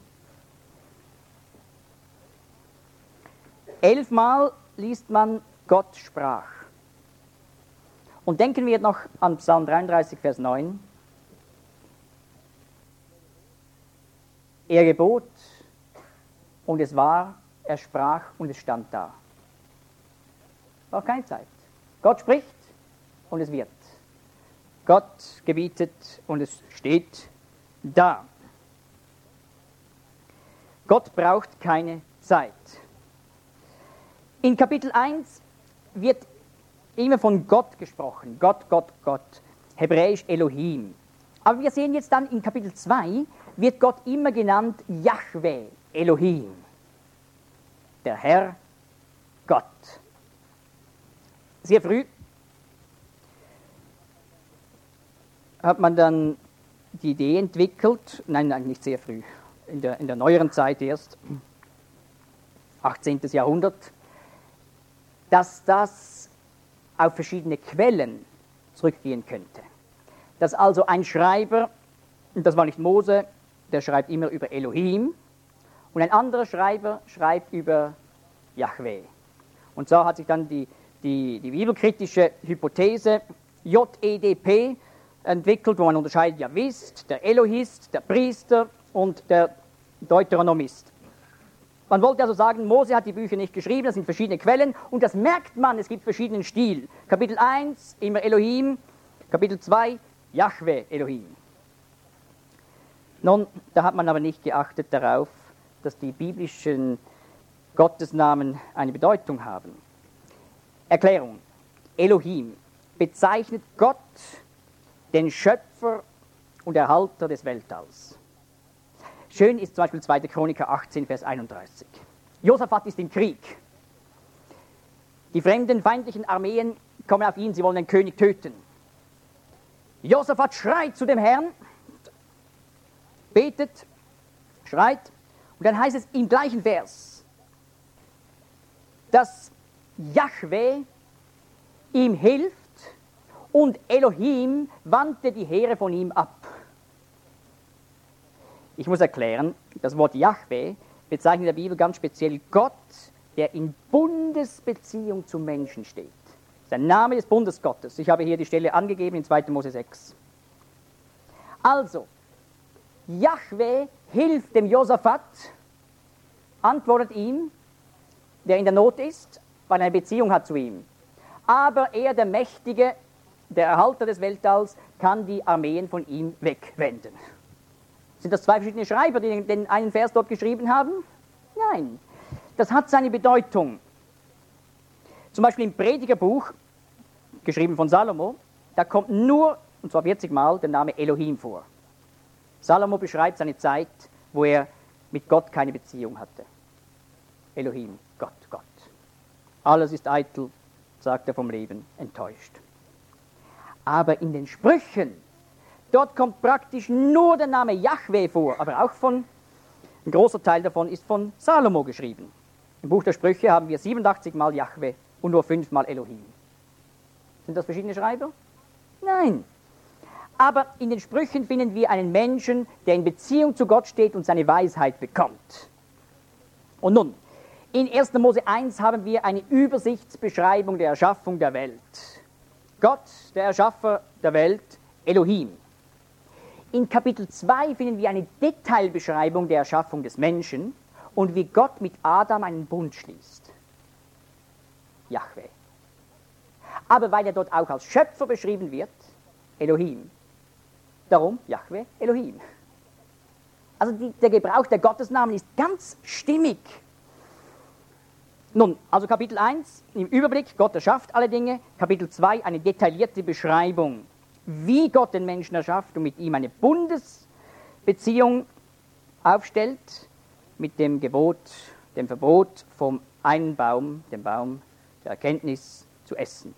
11-mal liest man Gott sprach. Und denken wir noch an Psalm 33, Vers 9. Er gebot und es war, er sprach und es stand da. War keine Zeit. Gott spricht und es wird. Gott gebietet und es steht da. Gott braucht keine Zeit. In Kapitel 1 wird immer von Gott gesprochen. Gott, Gott, Gott. Hebräisch Elohim. Aber wir sehen jetzt dann in Kapitel 2 wird Gott immer genannt Jahwe, Elohim. Der Herr Gott. Sehr früh hat man dann die Idee entwickelt, nein, nicht sehr früh, in der neueren Zeit erst, 18. Jahrhundert, dass das auf verschiedene Quellen zurückgehen könnte. Dass also ein Schreiber, und das war nicht Mose, der schreibt immer über Elohim, und ein anderer Schreiber schreibt über Jahwe. Und so hat sich dann die bibelkritische Hypothese JEDP entwickelt, wo man unterscheidet Jahwist, der Elohist, der Priester und der Deuteronomist. Man wollte also sagen, Mose hat die Bücher nicht geschrieben, das sind verschiedene Quellen und das merkt man, es gibt verschiedenen Stil. Kapitel 1, immer Elohim, Kapitel 2, Jahwe, Elohim. Nun, da hat man aber nicht geachtet darauf, dass die biblischen Gottesnamen eine Bedeutung haben. Erklärung. Elohim bezeichnet Gott, den Schöpfer und Erhalter des Weltalls. Schön ist zum Beispiel 2. Chroniker 18, Vers 31. Josaphat ist im Krieg. Die fremden, feindlichen Armeen kommen auf ihn, sie wollen den König töten. Josaphat schreit zu dem Herrn, betet, schreit, und dann heißt es im gleichen Vers, dass Jahwe ihm hilft und Elohim wandte die Heere von ihm ab. Ich muss erklären, das Wort Jahwe bezeichnet in der Bibel ganz speziell Gott, der in Bundesbeziehung zum Menschen steht. Das ist der Name des Bundesgottes. Ich habe hier die Stelle angegeben in 2. Mose 6. Also, Jahwe hilft dem Josaphat, antwortet ihm, der in der Not ist, weil er eine Beziehung hat zu ihm. Aber er, der Mächtige, der Erhalter des Weltalls, kann die Armeen von ihm wegwenden. Sind das zwei verschiedene Schreiber, die den einen Vers dort geschrieben haben? Nein, das hat seine Bedeutung. Zum Beispiel im Predigerbuch, geschrieben von Salomo, da kommt nur, und zwar 40 Mal, der Name Elohim vor. Salomo beschreibt seine Zeit, wo er mit Gott keine Beziehung hatte. Elohim, Gott, Gott. Alles ist eitel, sagt er vom Leben, enttäuscht. Aber in den Sprüchen, dort kommt praktisch nur der Name Jahwe vor, aber auch ein großer Teil davon ist von Salomo geschrieben. Im Buch der Sprüche haben wir 87 Mal Jahwe und nur 5 Mal Elohim. Sind das verschiedene Schreiber? Nein. Aber in den Sprüchen finden wir einen Menschen, der in Beziehung zu Gott steht und seine Weisheit bekommt. Und nun, in 1. Mose 1 haben wir eine Übersichtsbeschreibung der Erschaffung der Welt. Gott, der Erschaffer der Welt, Elohim. In Kapitel 2 finden wir eine Detailbeschreibung der Erschaffung des Menschen und wie Gott mit Adam einen Bund schließt. Jahwe. Aber weil er dort auch als Schöpfer beschrieben wird, Elohim. Darum Jahwe, Elohim. Also der Gebrauch der Gottesnamen ist ganz stimmig. Nun, also Kapitel 1 im Überblick, Gott erschafft alle Dinge. Kapitel 2 eine detaillierte Beschreibung, wie Gott den Menschen erschafft und mit ihm eine Bundesbeziehung aufstellt, mit dem Gebot, dem Verbot vom einen Baum, dem Baum der Erkenntnis, zu essen.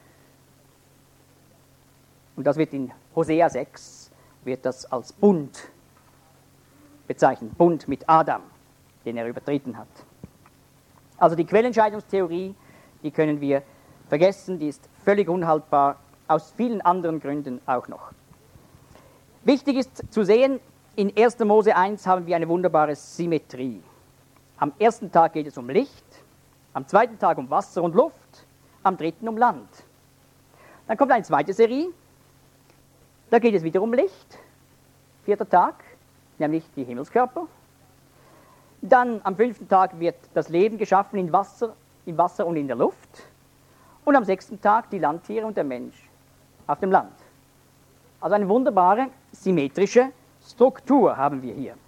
Und das wird in Hosea 6, wird das als Bund bezeichnet, Bund mit Adam, den er übertreten hat. Also die Quellentscheidungstheorie, die können wir vergessen, die ist völlig unhaltbar, aus vielen anderen Gründen auch noch. Wichtig ist zu sehen, in 1. Mose 1 haben wir eine wunderbare Symmetrie. Am ersten Tag geht es um Licht, am zweiten Tag um Wasser und Luft, am dritten um Land. Dann kommt eine zweite Serie, da geht es wieder um Licht, 4. Tag, nämlich die Himmelskörper. Dann am 5. Tag wird das Leben geschaffen im Wasser und in der Luft. Und am 6. Tag die Landtiere und der Mensch auf dem Land. Also eine wunderbare, symmetrische Struktur haben wir hier.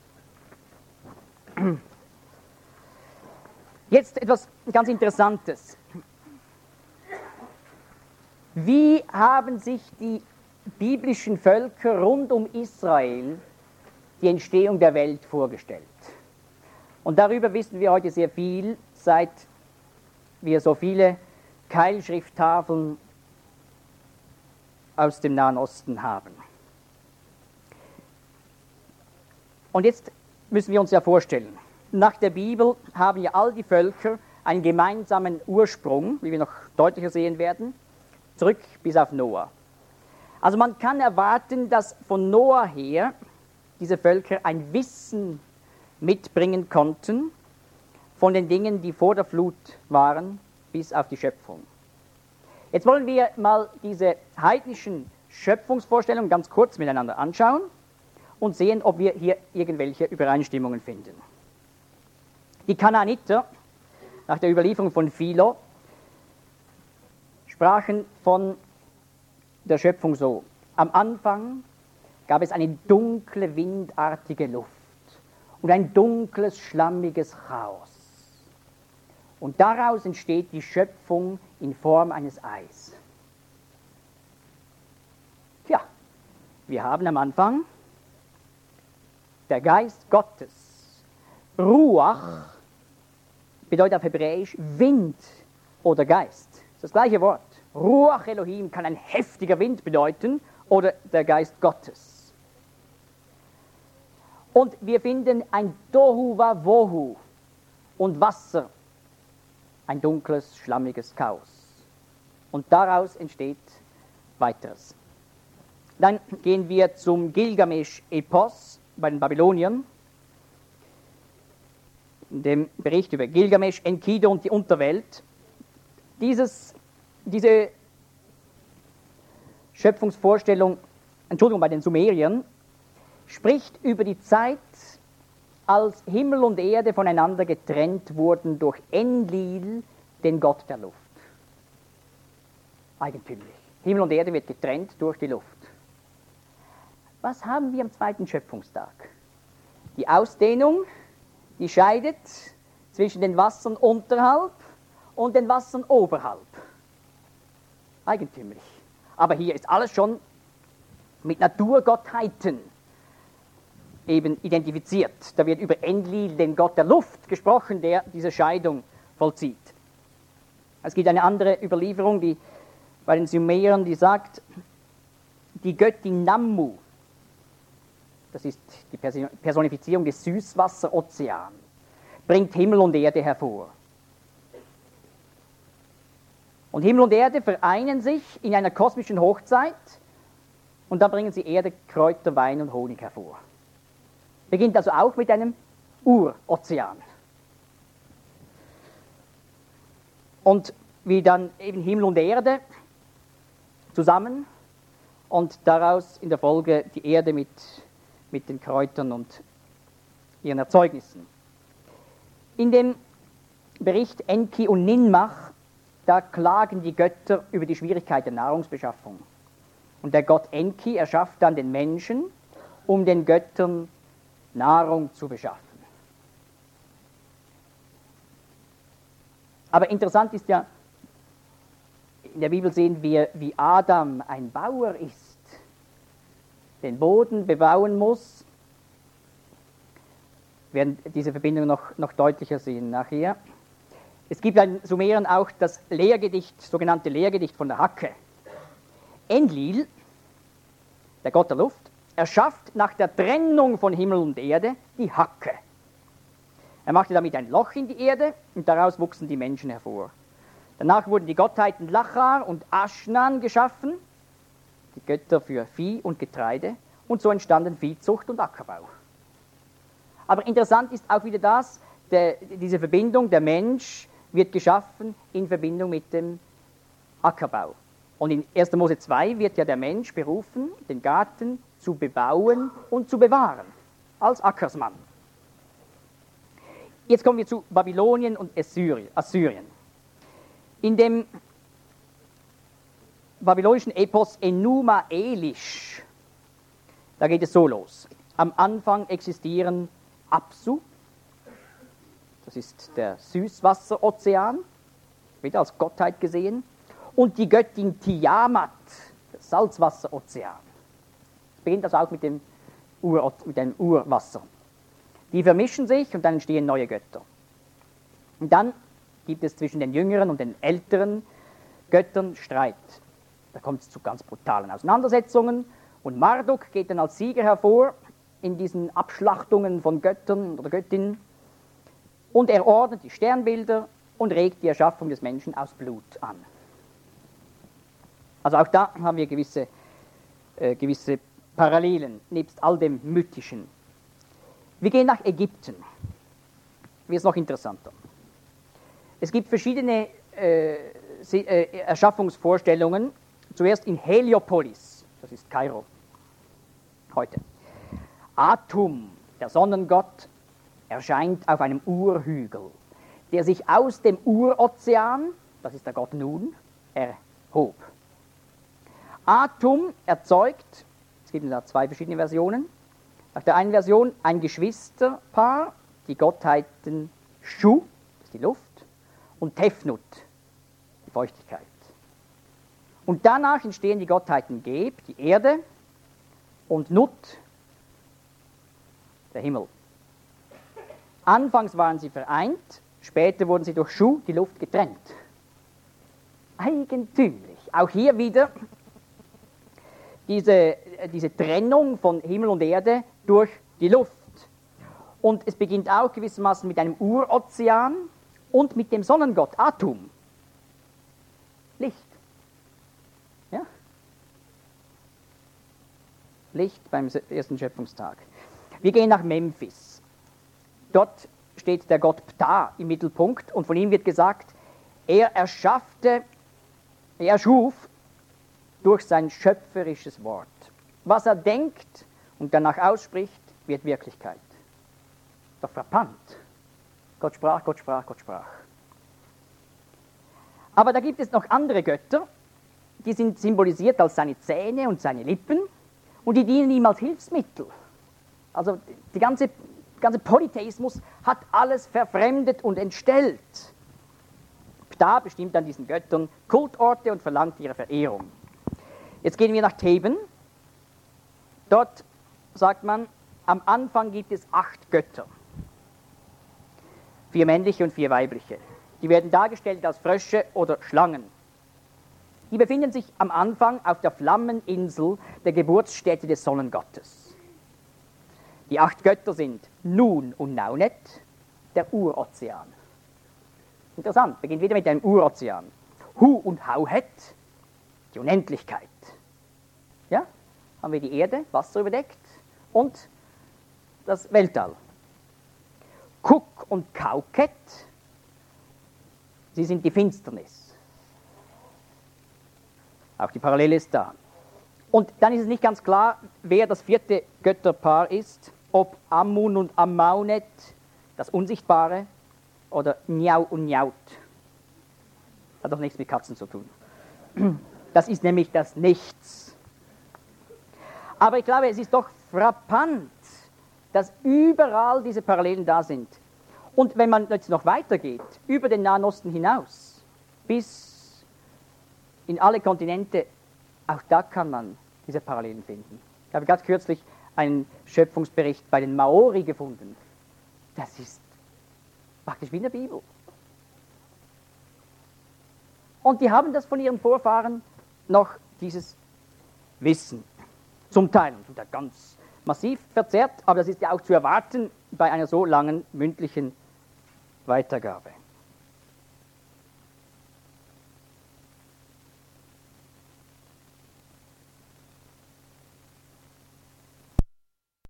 Jetzt etwas ganz Interessantes. Wie haben sich die biblischen Völker rund um Israel die Entstehung der Welt vorgestellt? Und darüber wissen wir heute sehr viel, seit wir so viele Keilschrifttafeln aus dem Nahen Osten haben. Und jetzt müssen wir uns ja vorstellen, nach der Bibel haben ja all die Völker einen gemeinsamen Ursprung, wie wir noch deutlicher sehen werden, zurück bis auf Noah. Also man kann erwarten, dass von Noah her diese Völker ein Wissen mitbringen konnten von den Dingen, die vor der Flut waren, bis auf die Schöpfung. Jetzt wollen wir mal diese heidnischen Schöpfungsvorstellungen ganz kurz miteinander anschauen und sehen, ob wir hier irgendwelche Übereinstimmungen finden. Die Kanaaniter, nach der Überlieferung von Philo, sprachen von der Schöpfung so: Am Anfang gab es eine dunkle, windartige Luft und ein dunkles, schlammiges Chaos. Und daraus entsteht die Schöpfung in Form eines Eis. Tja, wir haben am Anfang der Geist Gottes. Ruach bedeutet auf Hebräisch Wind oder Geist. Das ist das gleiche Wort. Ruach Elohim kann ein heftiger Wind bedeuten oder der Geist Gottes. Und wir finden ein Tohu Wabohu und Wasser, ein dunkles, schlammiges Chaos. Und daraus entsteht weiteres. Dann gehen wir zum Gilgamesch-Epos bei den Babyloniern. In dem Bericht über Gilgamesch, Enkidu und die Unterwelt. Diese Schöpfungsvorstellung bei den Sumeriern, spricht über die Zeit, als Himmel und Erde voneinander getrennt wurden durch Enlil, den Gott der Luft. Eigentümlich. Himmel und Erde wird getrennt durch die Luft. Was haben wir am zweiten Schöpfungstag? Die Ausdehnung, die scheidet zwischen den Wassern unterhalb und den Wassern oberhalb. Eigentümlich. Aber hier ist alles schon mit Naturgottheiten eben identifiziert. Da wird über Enlil, den Gott der Luft, gesprochen, der diese Scheidung vollzieht. Es gibt eine andere Überlieferung, die bei den Sumerern, die sagt, die Göttin Nammu, das ist die Personifizierung des Süßwasserozeans, bringt Himmel und Erde hervor. Und Himmel und Erde vereinen sich in einer kosmischen Hochzeit und dann bringen sie Erde, Kräuter, Wein und Honig hervor. Beginnt also auch mit einem Urozean. Und wie dann eben Himmel und Erde zusammen und daraus in der Folge die Erde mit den Kräutern und ihren Erzeugnissen. In dem Bericht Enki und Ninmach, da klagen die Götter über die Schwierigkeit der Nahrungsbeschaffung. Und der Gott Enki erschafft dann den Menschen, um den Göttern Nahrung zu beschaffen. Aber interessant ist ja, in der Bibel sehen wir, wie Adam ein Bauer ist, den Boden bebauen muss. Wir werden diese Verbindung noch deutlicher sehen nachher. Es gibt bei den Sumeriern auch das Lehrgedicht, sogenannte Lehrgedicht von der Hacke. Enlil, der Gott der Luft, erschafft nach der Trennung von Himmel und Erde die Hacke. Er machte damit ein Loch in die Erde und daraus wuchsen die Menschen hervor. Danach wurden die Gottheiten Lachar und Aschnan geschaffen, die Götter für Vieh und Getreide, und so entstanden Viehzucht und Ackerbau. Aber interessant ist auch wieder das, diese Verbindung, der Mensch wird geschaffen in Verbindung mit dem Ackerbau. Und in 1. Mose 2 wird ja der Mensch berufen, den Garten zu bebauen und zu bewahren, als Ackersmann. Jetzt kommen wir zu Babylonien und Assyrien. In dem babylonischen Epos Enuma Elish, da geht es so los. Am Anfang existieren Apsu, das ist der Süßwasserozean, wieder als Gottheit gesehen, und die Göttin Tiamat, das Salzwasserozean. Es beginnt also auch mit dem Urwasser. Die vermischen sich und dann entstehen neue Götter. Und dann gibt es zwischen den jüngeren und den älteren Göttern Streit. Da kommt es zu ganz brutalen Auseinandersetzungen und Marduk geht dann als Sieger hervor in diesen Abschlachtungen von Göttern oder Göttinnen und er ordnet die Sternbilder und regt die Erschaffung des Menschen aus Blut an. Also auch da haben wir gewisse Parallelen, nebst all dem Mythischen. Wir gehen nach Ägypten. Wird es noch interessanter. Es gibt verschiedene Erschaffungsvorstellungen. Zuerst in Heliopolis, das ist Kairo, heute. Atum, der Sonnengott, erscheint auf einem Urhügel, der sich aus dem Urozean, das ist der Gott Nun, erhob. Atum erzeugt, es gibt da zwei verschiedene Versionen, nach der einen Version ein Geschwisterpaar, die Gottheiten Shu, das ist die Luft, und Tefnut, die Feuchtigkeit. Und danach entstehen die Gottheiten Geb, die Erde, und Nut, der Himmel. Anfangs waren sie vereint, später wurden sie durch Shu, die Luft, getrennt. Eigentümlich. Auch hier wieder diese Trennung von Himmel und Erde durch die Luft. Und es beginnt auch gewissermaßen mit einem Urozean und mit dem Sonnengott Atum. Licht. Ja? Licht beim ersten Schöpfungstag. Wir gehen nach Memphis. Dort steht der Gott Ptah im Mittelpunkt und von ihm wird gesagt, er schuf durch sein schöpferisches Wort. was er denkt und danach ausspricht, wird Wirklichkeit. Doch frappant. Gott sprach, Gott sprach, Gott sprach. Aber da gibt es noch andere Götter, die sind symbolisiert als seine Zähne und seine Lippen und die dienen ihm als Hilfsmittel. Also der ganze Polytheismus hat alles verfremdet und entstellt. Ptah bestimmt an diesen Göttern Kultorte und verlangt ihre Verehrung. Jetzt gehen wir nach Theben. Dort sagt man, am Anfang gibt es 8 Götter. 4 männliche und 4 weibliche. Die werden dargestellt als Frösche oder Schlangen. Die befinden sich am Anfang auf der Flammeninsel, der Geburtsstätte des Sonnengottes. Die 8 Götter sind Nun und Naunet, der Urozean. Interessant, beginnt wieder mit einem Urozean. Hu und Hauhet, die Unendlichkeit. Ja, haben wir die Erde, Wasser überdeckt und das Weltall. Kuk und Kauket, sie sind die Finsternis. Auch die Parallele ist da. Und dann ist es nicht ganz klar, wer das 4. Götterpaar ist, ob Amun und Ammaunet, das Unsichtbare, oder Njau und Njaut. Hat doch nichts mit Katzen zu tun. Das ist nämlich das Nichts. Aber ich glaube, es ist doch frappant, dass überall diese Parallelen da sind. Und wenn man jetzt noch weitergeht, über den Nahen Osten hinaus, bis in alle Kontinente, auch da kann man diese Parallelen finden. Ich habe ganz kürzlich einen Schöpfungsbericht bei den Maori gefunden. Das ist praktisch wie in der Bibel. Und die haben das von ihren Vorfahren noch, dieses Wissen. Zum Teil ganz massiv verzerrt, aber das ist ja auch zu erwarten bei einer so langen mündlichen Weitergabe.